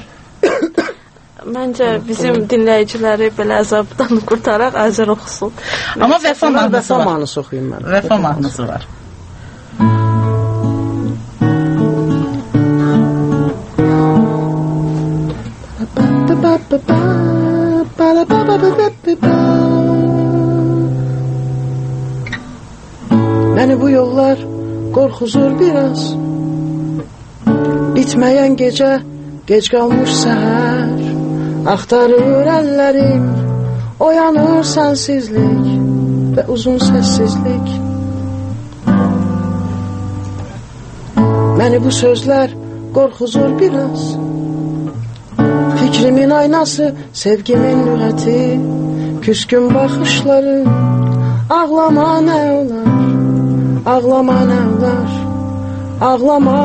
Speaker 5: Məncə bizim dinləyiciləri belə əzabdan qurtaraq Azər oxusun.
Speaker 3: Amma Vəfa mahnısı var.
Speaker 4: Vəfa mahnısı oxuyum mən.
Speaker 3: Vəfa mahnısı var.
Speaker 8: Məni bu yollar qorxuzur biraz. Bitməyən gecə, gec qalmış səhər. Axtarır əllərim, oyanır sənsizlik və uzun səssizlik. Məni bu sözlər qorxuzur biraz. Fikrimin aynası, sevgimin lüğəti, küskün baxışları. Ağlama nə olar, ağlama nə olar, ağlama.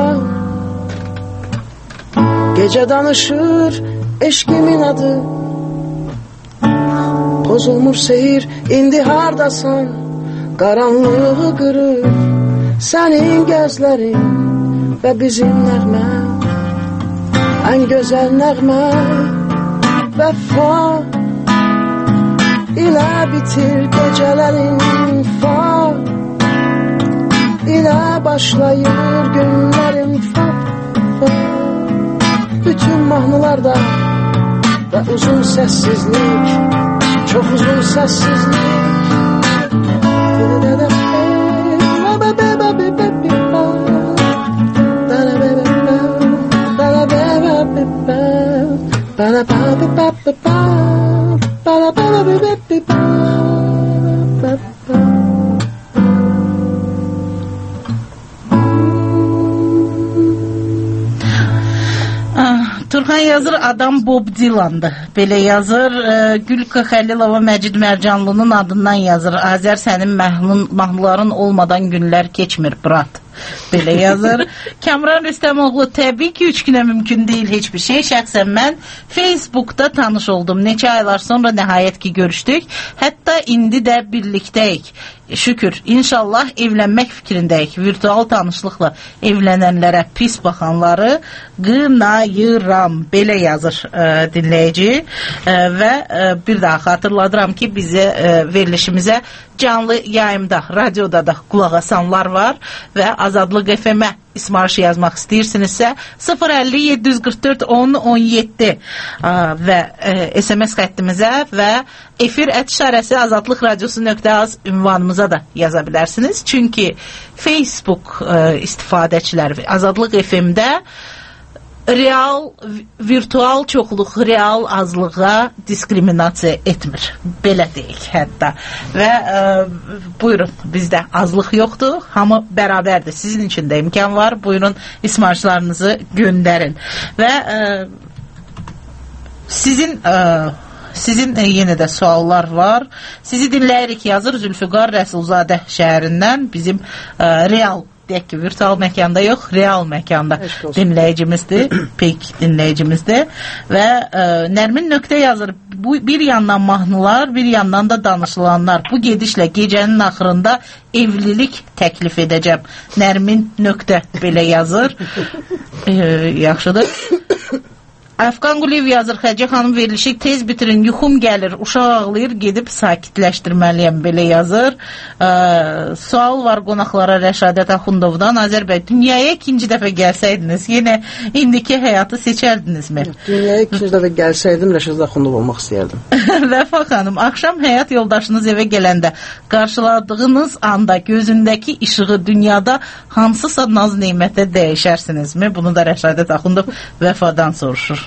Speaker 8: Gecə danışır eşkimin adı. Pozulmuş seyir, indi hardasan? Qaranlığı qırır sənin gözlərin və bizim nəğmə. Ən gözəl nəğmə. Vəfa ilə bitir gecələrin, fa ilə başlayır günlərin, fa, fa. Bütün mahnılarda və uzun səssizlik, çox uzun səssizlik.
Speaker 3: Orxan yazır, adam Bob Dylan'dır. Belə yazır. E, Gülka Xəlilova Məcid Mərcanlının adından yazır. Azər sənin məhlun, mahnıların olmadan günlər keçmir, brat. Belə yazır. Kamran Rüstəmoğlu, təbii ki, üç günə mümkün deyil heç bir şey. Şəxsən mən Facebook'da tanış oldum. Neçə aylar sonra nəhayət ki görüşdük. Hətta indi də birlikdəyik. Şükür, inşallah evlənmək fikrindəyik. Virtual tanışlıqla evlənənlərə pis baxanları qınayıram. Belə yazır e, dinləyici. E, və e, bir daha xatırladıram ki, bizə e, verilişimizə canlı yayımda, radioda da qulaq asanlar var və Azadlıq F M-ə ismarışı yazmaq istəyirsinizsə sıfır əlli yeddi yüz qırx dörd on on yeddi və e, S M S xəttimizə və efir ət işarəsi azadlıq radiosu nöqtə az ünvanımıza da yaza bilərsiniz. Çünki Facebook e, istifadəçiləri Azadlıq F M-də real, virtual çoxluq real azlığa diskriminasiya etmir. Belə deyək hətta. Və e, buyurun, bizdə azlıq yoxdur, hamı bərabərdir. Sizin üçün də imkan var. Buyurun, ismarçlarınızı göndərin. Və e, sizin e, sizin e, yenə də suallar var. Sizi dinləyirik, yazır Zülfüqar Rəsulzadə şəhərindən. Bizim e, real deyək ki, virtual məkanda yox, real məkanda dinləyicimizdir, pek dinləyicimizdir və e, Nərmin nöqtə yazır, bu bir yandan mahnılar, bir yandan da danışılanlar, bu gedişlə gecənin axırında evlilik təklif edəcəm. Nərmin nöqtə belə yazır. E, yaxşıdır. Əfqan Quliyev yazır, Xəcə xanım verilişi tez bitirin, yuxum gəlir, uşaq ağlayır, gedib sakitləşdirməliyəm, belə yazır. Ee, sual var qonaqlara Rəşadət Axundovdan. Azər bəy, dünyaya ikinci dəfə gəlsəydiniz, yenə indiki həyatı seçərdinizmi?
Speaker 4: Dünyaya ikinci dəfə gəlsəydim, Rəşadət Axundov olmaq istəyərdim.
Speaker 3: Vəfa xanım, axşam həyat yoldaşınız evə gələndə qarşıladığınız anda gözündəki işığı dünyada hansısa naz neymətə dəyişərsinizmi? Bunu da Rəşadət Axundov Vəfadan soruşur.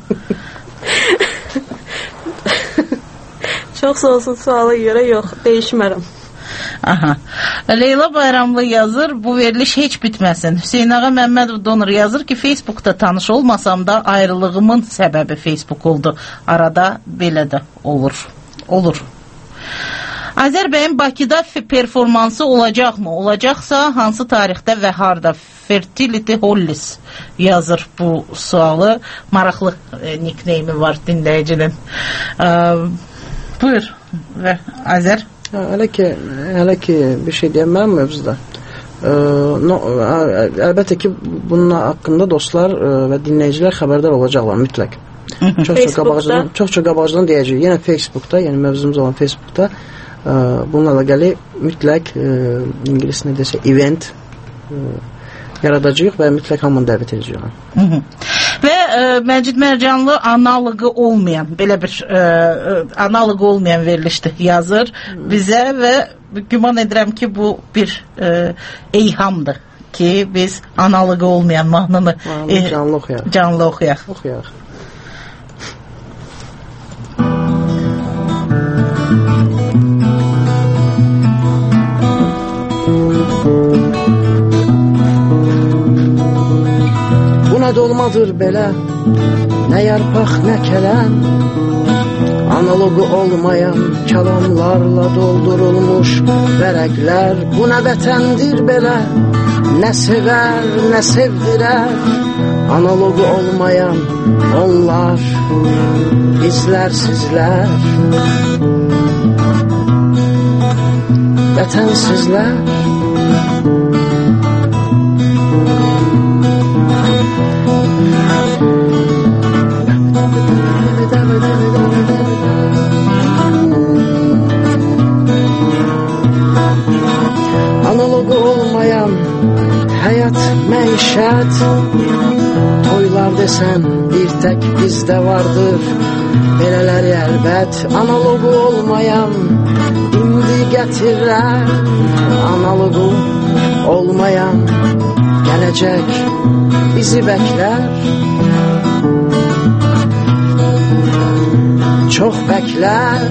Speaker 5: Çox sağ olsun, suala görə yox, dəyişmərəm.
Speaker 3: Aha. Leyla Bayramlı yazır, bu veriliş heç bitməsin. Hüseyin Ağa Məmmədov Donur yazır ki, Facebook'da tanış olmasam da ayrılığımın səbəbi Facebook oldu. Arada belə də olur. Olur. Azər bəyin Bakıda performansı olacaqmı? Olacaqsa hansı tarixdə və harda? Fertility Hollis yazır bu sualı. Maraqlı e, nickname'i var dinləyicinin. E, buyur və Azər.
Speaker 4: Hələ ki, hələ ki bir şey deyəməm mövzuda. E, no, əlbəttə ki, bunun haqqında dostlar e, və dinləyicilər xəbərdar olacaqlar mütləq. Çox-çox qabaqcadan, çox-çox qabaqcadan deyəcəyik. Yenə Facebook'da, yəni mövzumuz olan Facebook'da e, bununla əlaqəli mütləq e, ingilis nə desə event e, yaradacağıq və mütləq hamını dəvət edəcəyik.
Speaker 3: Və e, Məcid Mərcanlı analogu olmayan, belə bir e, analogu olmayan verilişdir yazır bizə və güman edirəm ki, bu bir e, eyhamdır ki, biz analogu olmayan mahnını e,
Speaker 4: canlı oxuyaq.
Speaker 3: Canlı oxuyaq.
Speaker 4: Oxuyaq. Nə dolmadır belə, nə yarpaq, nə kələm, analogu olmayan kəlamlarla doldurulmuş vərəqlər. Bu nə vətəndir belə, nə sevər, nə sevdirər, analogu olmayan onlar, bizlər, sizlər, vətənsizlər. Analogu olmayan həyat, məişət, toylar desən bir tək bizdə vardır, belələri əlbət. Analogu olmayan indi gətirər, analogu olmayan gələcək bizi bəklər. Çox bəklər.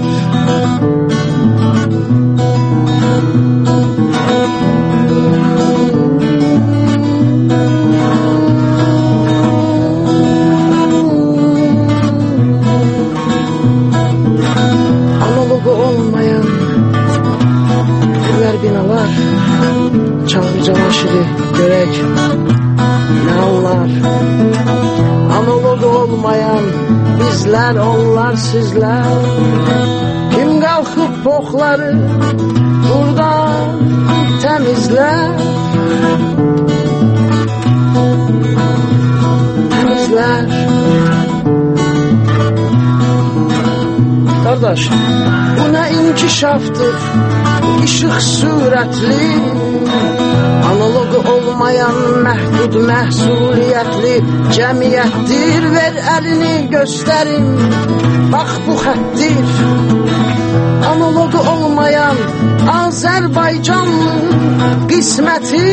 Speaker 8: indi görək nə olar. Analog olmayan bizlər, onlar sizlər. Kim qalxıb poxları buradan təmizlər, təmizlər. Qardaş, bu nə inkişafdır, işıq sürətli, analogu olmayan məhdud məhsuliyyətli cəmiyyətdir. Ver əlini göstərin, bax bu xəttir. Analogu olmayan Azərbaycanlı qisməti,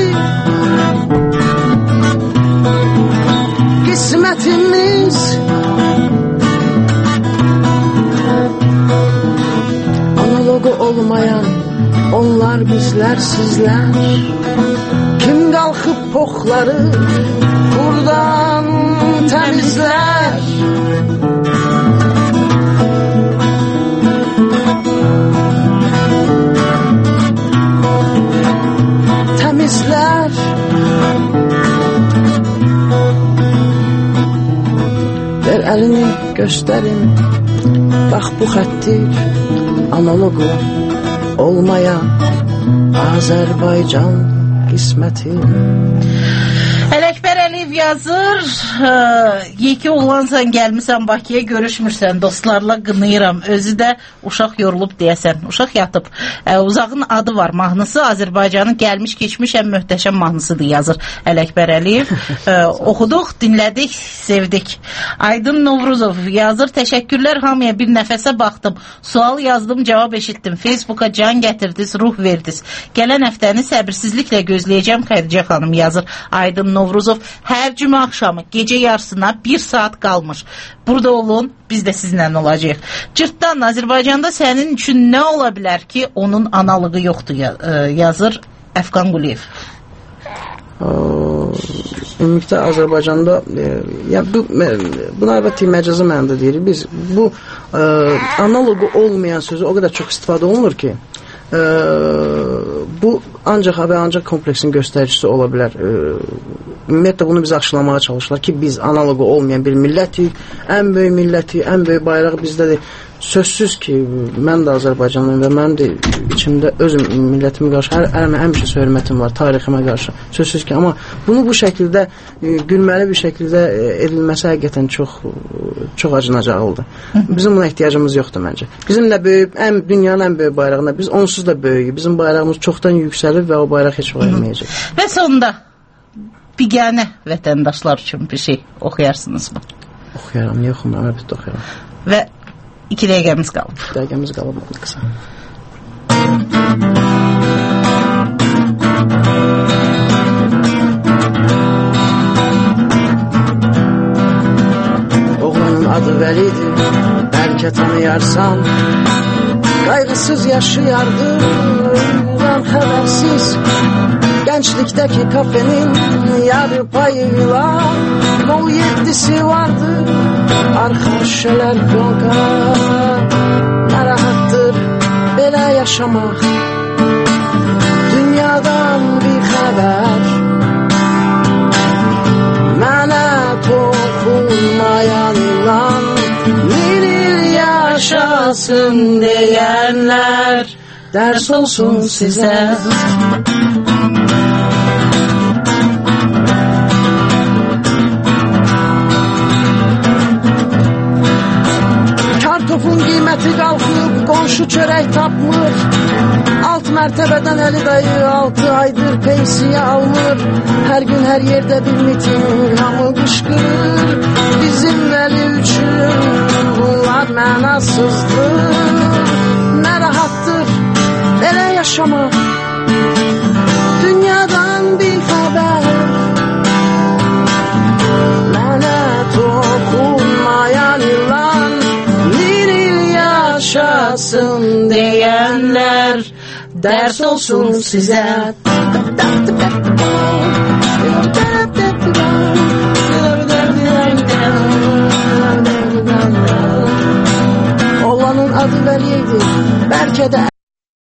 Speaker 8: qismətimiz. Analogu olmayan onlar bizlər, sizlər. Kim qalxıb poxları buradan təmizlər, təmizlər. Ver əlini göstərin, bax bu xəttir. Analogu olmayan Azərbaycan qisməti.
Speaker 3: Ələkbər Əliyev yazır, yeki oğlansan, gəlmisən Bakıya, görüşmürsən, dostlarla qınayıram, özü də uşaq yorulub deyəsən, uşaq yatıb. Uzağın adı var, mahnısı Azərbaycanın gəlmiş keçmişən möhtəşəm mahnısıdır yazır Ələkbər Əliyev. Oxuduq, dinlədik, sevdik. Aydın Novruzov yazır, təşəkkürlər hamıya, bir nəfəsə baxdım, sual yazdım, cavab eşitdim, Facebooka can gətirdiniz, ruh verdiniz. Gələn həftəni səbirsizliklə gözləyəcəm, Xədicə xanım yazır Aydın Novruzov. Hər cümə axşamı gecə yarısına bir saat qalmış. Burada olun, biz də sizinlə olacağıq. Cırtdan, Azərbaycanda sənin üçün nə ola bilər ki, onun analogu yoxdur, yazır Əfqan Quliyev.
Speaker 4: Ümumiyyətlə Azərbaycanda e, ya bu buna əlbəttə məcazi mənada deyirik. Biz bu e, analogu olmayan sözü o qədər çox istifadə olunur ki, e, bu ancaq və ancaq kompleksin göstəricisi ola bilər. E, ümumiyyətlə bunu bizə aşılamağa çalışırlar ki, biz analogu olmayan bir millətik, ən böyük millətik, ən böyük bayrağı bizdədir. Sözsüz ki, mən də Azərbaycanlıyım və mən də içimdə özüm millətimə qarşı hər, hər həmişə hörmətim var, tariximə qarşı. Sözsüz ki, amma bunu bu şəkildə gülməli bir şəkildə edilməsi həqiqətən çox çox acınacaqlıdır. Bizim buna ehtiyacımız yoxdur məncə. Bizim də böyük, ən dünyanın ən böyük bayrağında biz onsuz da böyüyük. Bizim bayrağımız çoxdan yüksəlir və o bayraq heç vaxt ölməyəcək.
Speaker 3: Və sonunda biganə vətəndaşlar üçün bir şey oxuyarsınızmı?
Speaker 4: Oxuyaram, niyə oxumuram? Əlbəttə oxuyaram.
Speaker 3: Və iki dəqiqəmiz qalıb.
Speaker 4: İki dəqiqəmiz qalıb, qısa.
Speaker 8: Oğlanın adı Vəlidir, bəlkə tanıyarsan. Qayğısız yaşayardı, ölümdən xəbərsiz. Gənclikdəki kafenin yarı payıyla yol yedisi vardı. Arxa şişələr yolqa, nə rahatdır belə yaşamaq. Dünyadan bir xəbər, mənə toxunmayan ilan. Min il yaşasın deyənlər, dərs olsun sizə. Kartofun qiyməti qalxıb, qonşu çörək tapmır. Alt mərtəbədən Əli dayı altı aydır pensiya almır. Hər gün hər yerdə bir miting, hamı qışqırır. Bizim Əli üçün bunlar mənasızdır. Nə rahatdır belə yaşamaq, dünyadan bir xəbər. Mənə toxunmayan ilan, min il yaşasın deyənlər, dərs olsun sizə. Oğlanın adı Vəliydi, bəlkə də